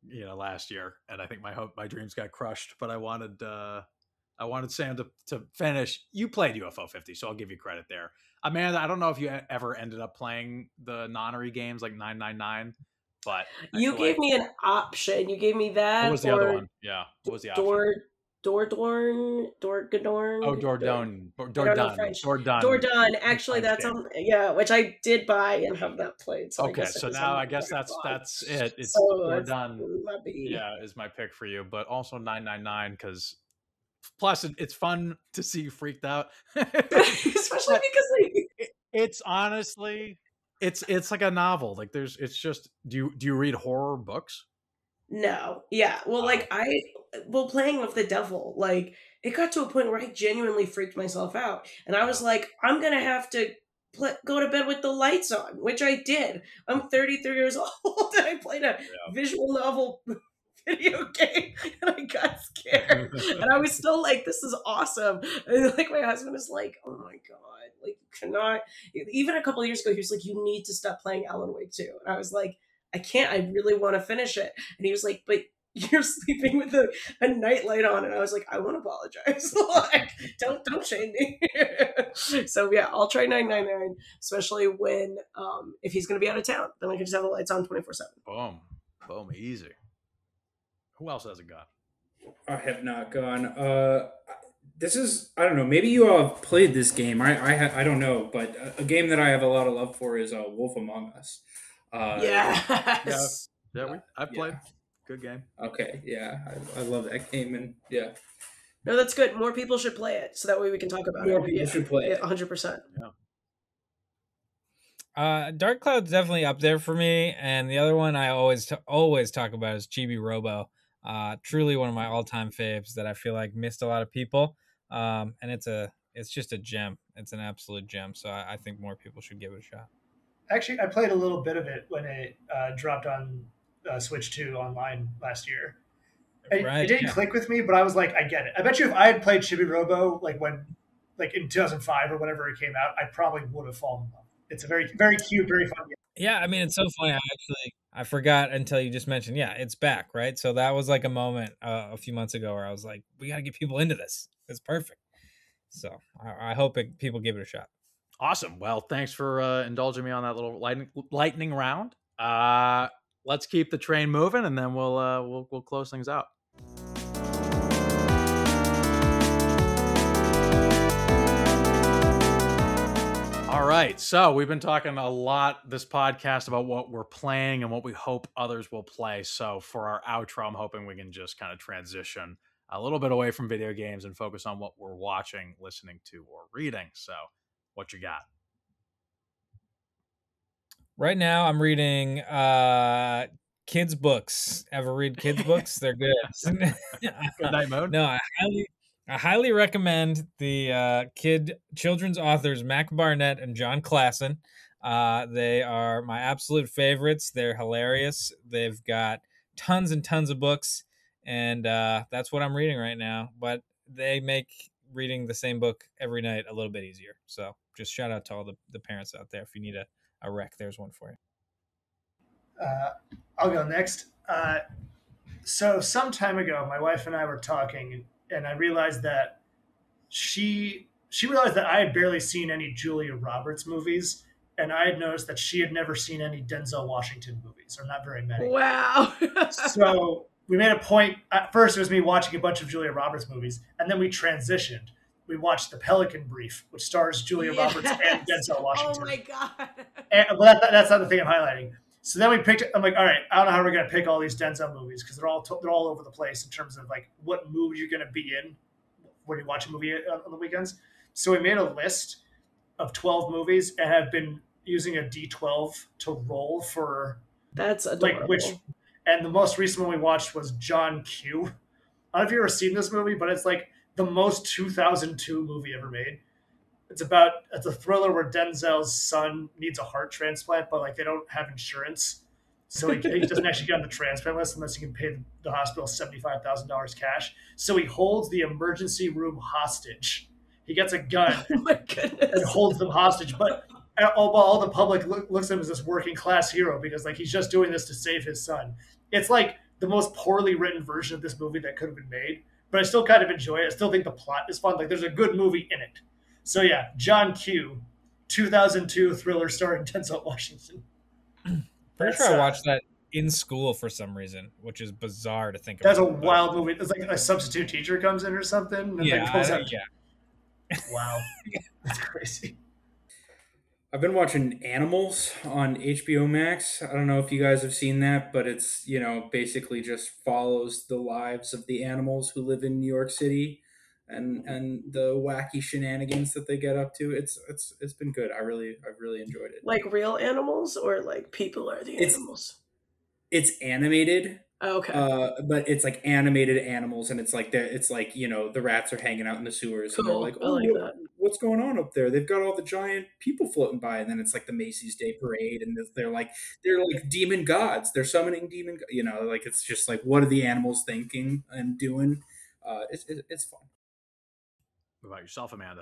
you know, last year, and I think my hope, my dreams got crushed. But I wanted, uh, I wanted Sam to to finish. You played U F O fifty, so I'll give you credit there. Amanda, I don't know if you ever ended up playing the Nonary games like nine nine nine, but you gave like, me an option. You gave me that. What was the other one? Yeah, what was the option? Door, Dordorn, Dorgadorn. Oh, Dordogne, Dordogne, Dordogne. Dordogne. Actually, that's on. Yeah, which I did buy and have not played. So okay, I so now I guess that's box. that's it. It's so Dordogne. Yeah, is my pick for you, but also nine nine nine because. Plus, it's fun to see you freaked out, especially because like it, it's honestly, it's it's like a novel. Like there's, it's just. Do you do you read horror books? No, yeah. Well, like I, well, playing with the devil, like it got to a point where I genuinely freaked myself out, and I was like, I'm gonna have to play, go to bed with the lights on, which I did. I'm thirty-three years old, and I played a yeah. visual novel. Video game and I got scared and I was still like, this is awesome, and like my husband is like, oh my god, like you cannot. Even a couple of years ago he was like, you need to stop playing Alan Wake two, and I was like, I can't, I really want to finish it, and he was like, but you're sleeping with a, a nightlight on, and I was like, I want to apologize. Like don't don't shame me. So yeah, I'll try nine nine nine, especially when um if he's gonna be out of town, then I can just have the lights on twenty-four seven. Boom boom, easy. Who else hasn't gone? I have not gone. Uh, this is, I don't know, maybe you all have played this game. I I, ha- I don't know, but a, a game that I have a lot of love for is uh, Wolf Among Us. Uh, yes. Yeah, yeah we, I've played. Yeah. Good game. Okay, yeah, I, I love that game, and yeah. No, that's good. More people should play it, so that way we can talk about More it. More people yeah. should play it. one hundred percent. Yeah. Uh, Dark Cloud's definitely up there for me, and the other one I always t- always talk about is Chibi Robo. Uh, truly one of my all-time faves that I feel like missed a lot of people. Um, and it's a, it's just a gem. It's an absolute gem. So I, I think more people should give it a shot. Actually, I played a little bit of it when it uh, dropped on uh, Switch two online last year. It, right, it didn't yeah. click with me, but I was like, I get it. I bet you if I had played Chibi Robo like when, like in two thousand five or whenever it came out, I probably would have fallen in love. It's a very, very cute, very fun game. Yeah, I mean, it's so funny. I actually, I forgot until you just mentioned, yeah, it's back, right? So that was like a moment uh, a few months ago where I was like, we got to get people into this. It's perfect. So I, I hope it, people give it a shot. Awesome. Well, thanks for uh, indulging me on that little lightning, lightning round. Uh, let's keep the train moving, and then we'll uh, we'll we'll close things out. All right, so we've been talking a lot this podcast about what we're playing and what we hope others will play. So for our outro, I'm hoping we can just kind of transition a little bit away from video games and focus on what we're watching, listening to, or reading. So what you got? Right now, I'm reading uh, kids' books. Ever read kids' books? They're good. Good night mode? No, I highly... I highly recommend the uh, kid children's authors Mac Barnett and John Klassen. Uh, they are my absolute favorites. They're hilarious. They've got tons and tons of books, and uh, that's what I'm reading right now. But they make reading the same book every night a little bit easier. So just shout out to all the, the parents out there. If you need a, a rec, there's one for you. Uh, I'll go next. Uh, so some time ago, my wife and I were talking, and I realized that she she realized that I had barely seen any Julia Roberts movies, and I had noticed that she had never seen any Denzel Washington movies, or not very many. Wow. So we made a point. At first, it was me watching a bunch of Julia Roberts movies, and then we transitioned. We watched The Pelican Brief, which stars Julia yes. Roberts and Denzel Washington. Oh my God. And, well, that, that's not the thing I'm highlighting. So then we picked. I'm like, all right, I don't know how we're gonna pick all these Denzel movies because they're all they're all over the place in terms of like what mood you're gonna be in when you watch a movie on the weekends. So we made a list of twelve movies and have been using a D twelve to roll for. That's adorable. Like which, and the most recent one we watched was John Q. I don't know if you've ever seen this movie, but it's like the most two thousand two movie ever made. It's about, it's a thriller where Denzel's son needs a heart transplant, but like they don't have insurance. So he, he doesn't actually get on the transplant list unless he can pay the hospital seventy-five thousand dollars cash. So he holds the emergency room hostage. He gets a gun oh my goodness. and holds them hostage. But all, all the public look, looks at him as this working class hero because like he's just doing this to save his son. It's like the most poorly written version of this movie that could have been made. But I still kind of enjoy it. I still think the plot is fun. Like, there's a good movie in it. So yeah, John Q, two thousand two thriller starring Denzel Washington. Pretty That's, sure I uh, watched that in school for some reason, which is bizarre to think That's a about. wild movie. It's like a substitute teacher comes in or something. And Yeah, then goes I- out. yeah. Wow. That's crazy. I've been watching Animals on H B O Max. I don't know if you guys have seen that, but it's, you know, basically just follows the lives of the animals who live in New York City and and the wacky shenanigans that they get up to. It's it's it's been good. I really I've really enjoyed it. Like real animals or like people are the It's- animals? It's animated, Oh, okay. uh, but it's like animated animals, and it's like the it's like, you know, the rats are hanging out in the sewers, and they're Cool. like, I oh, like what- that. what's going on up there? They've got all the giant people floating by, and then it's like the Macy's Day Parade, and they're like they're like demon gods. They're summoning demon, go- you know, like it's just like, what are the animals thinking and doing? Uh, it's it, it's fun. What about yourself, Amanda?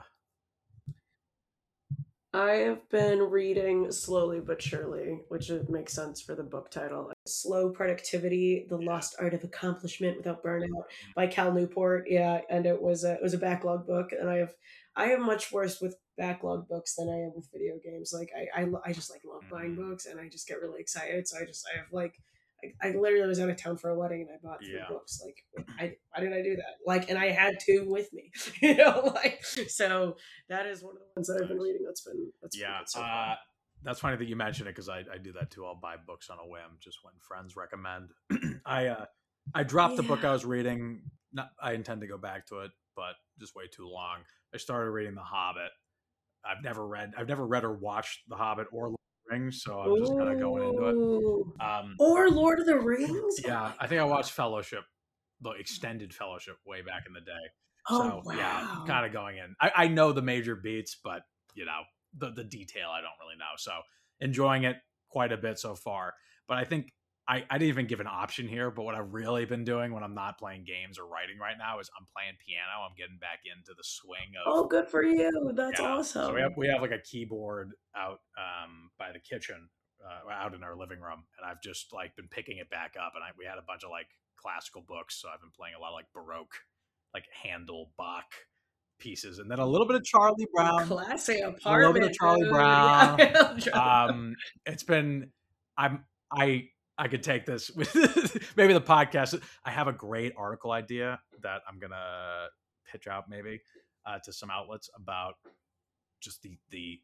I have been reading slowly but surely, which it makes sense for the book title. Slow Productivity: The Lost Art of Accomplishment Without Burnout by Cal Newport. Yeah, and it was a it was a backlog book, and I have I am much worse with backlog books than I am with video games. Like I I, I just like love buying books, and I just get really excited. So I just I have like. I, I literally was out of town for a wedding and I bought three Yeah. books. Like, I why did I do that? Like, and I had two with me, you know. Like, so that is one of the ones that I've been reading. That's been that's been Yeah, good so uh, far. that's funny that you mention it because I, I do that too. I'll buy books on a whim just when friends recommend. I uh, I dropped the book I Yeah. was reading. Not, I intend to go back to it, but just way too long. I started reading The Hobbit. I've never read. I've never read or watched The Hobbit or Lord of the Rings, so I'm just kind of going into it. Ooh. Um, Or Lord of the Rings. yeah, I think I watched Fellowship, the extended Fellowship, way back in the day. Oh So yeah, wow. kind of going in. I, I know the major beats, but you know the the detail I don't really know. So enjoying it quite a bit so far. But I think I, I didn't even give an option here. But what I've really been doing when I'm not playing games or writing right now is I'm playing piano. I'm getting back into the swing of. Oh, good for you. That's Yeah. awesome. So we have we have like a keyboard out um, by the kitchen, uh, out in our living room, and I've just like been picking it back up. And I, we had a bunch of like classical books, so I've been playing a lot of like Baroque, like Handel, Bach pieces, and then a little bit of Charlie Brown. Classy a apartment. little bit of Charlie dude. Brown. Yeah. Charlie Um, it's been I'm I I could take this with maybe the podcast. I have a great article idea that I'm gonna pitch out maybe uh, to some outlets about just the the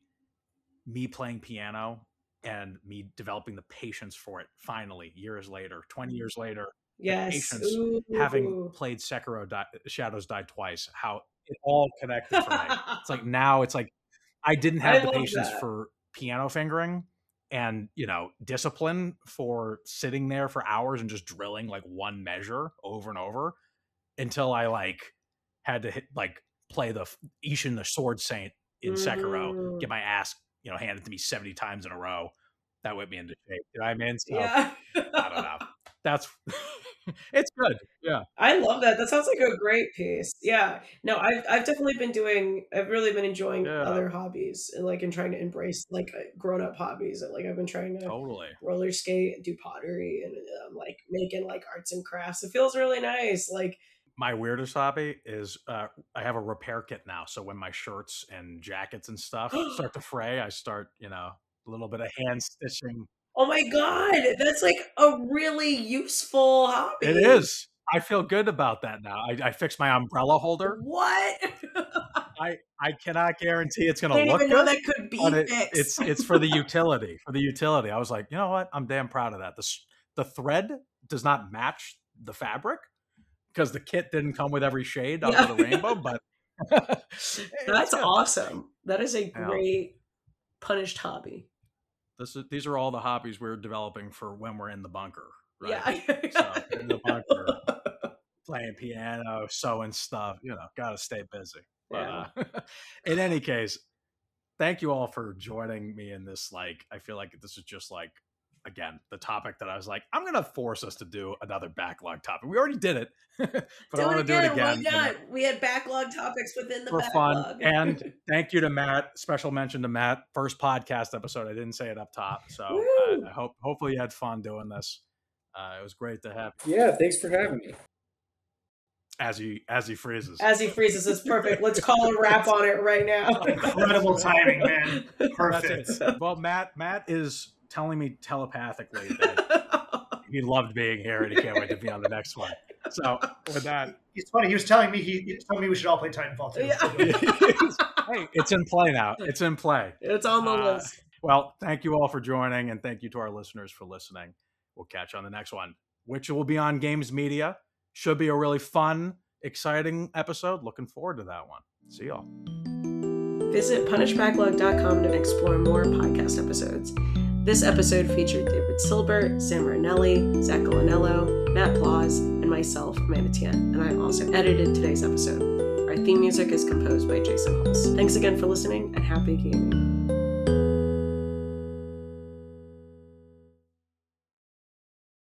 me playing piano and me developing the patience for it. Finally, years later, twenty years later, Yes. patience, Ooh. having played Sekiro, Die, Shadows Die Twice, how it all connected for me. It's like now it's like I didn't have I the love patience that. for piano fingering and, you know, discipline for sitting there for hours and just drilling like one measure over and over until I like had to hit like play the Ishin the Sword Saint in Sekiro, Mhm. get my ass, you know, handed to me seventy times in a row. That whipped me into shape. You know what I mean? So Yeah. I don't know. That's it's good. Yeah. I love that. That sounds like a great piece. Yeah. No, I've I've definitely been doing. I've really been enjoying Yeah. other hobbies and like and trying to embrace like grown up hobbies. Like I've been trying to Totally. roller skate, and do pottery, and um, like making like arts and crafts. It feels really nice. Like My weirdest hobby is uh, I have a repair kit now. So when my shirts and jackets and stuff start to fray, I start, you know, a little bit of hand stitching. oh my god, that's like a really useful hobby. It is. I feel good about that now. I, I fixed my umbrella holder. What? I I cannot guarantee it's going I to didn't look even know good, that could be but it, fixed. it's it's for the utility. For the utility, I was like, you know what? I'm damn proud of that. The s- the thread does not match the fabric because the kit didn't come with every shade of Yeah. the rainbow, but That's it's good. awesome. That is a Yeah. great punished hobby. This is, these are all the hobbies we're developing for when we're in the bunker, right? Yeah. So in the bunker, playing piano, sewing stuff, you know, got to stay busy. But Yeah. uh, in any case, thank you all for joining me in this. Like, I feel like this is just like, again, the topic that I was like, I'm going to force us to do another backlog topic. We already did it, but I do want it to do it again. Why again. you know, not? We had backlog topics within the for backlog. fun. And thank you to Matt. Special mention to Matt. First podcast episode. I didn't say it up top, so Woo! I, I hope hopefully you had fun doing this. Uh, it was great to have Yeah, thanks for having me. as he as he freezes. As he freezes, it's perfect. Let's call a wrap on it right now. Incredible timing, man. Perfect. That's it. Well, Matt Matt is telling me telepathically that he loved being here and he can't wait to be on the next one. So with that, It's funny. He was telling me he, he was telling me we should all play Titanfall too. Yeah. hey, it's in play now. It's in play. It's on the Uh, list. Well, thank you all for joining, and thank you to our listeners for listening. We'll catch you on the next one, which will be on Games Media. Should be a really fun, exciting episode. Looking forward to that one. See y'all. Visit punish backlog dot com to explore more podcast episodes. This episode featured David Silbert, Sam Marinelli, Zach Golinello, Matt Plaus, and myself, Amanda Tien, and I also edited today's episode. Our theme music is composed by Jason Hulse. Thanks again for listening, and happy gaming.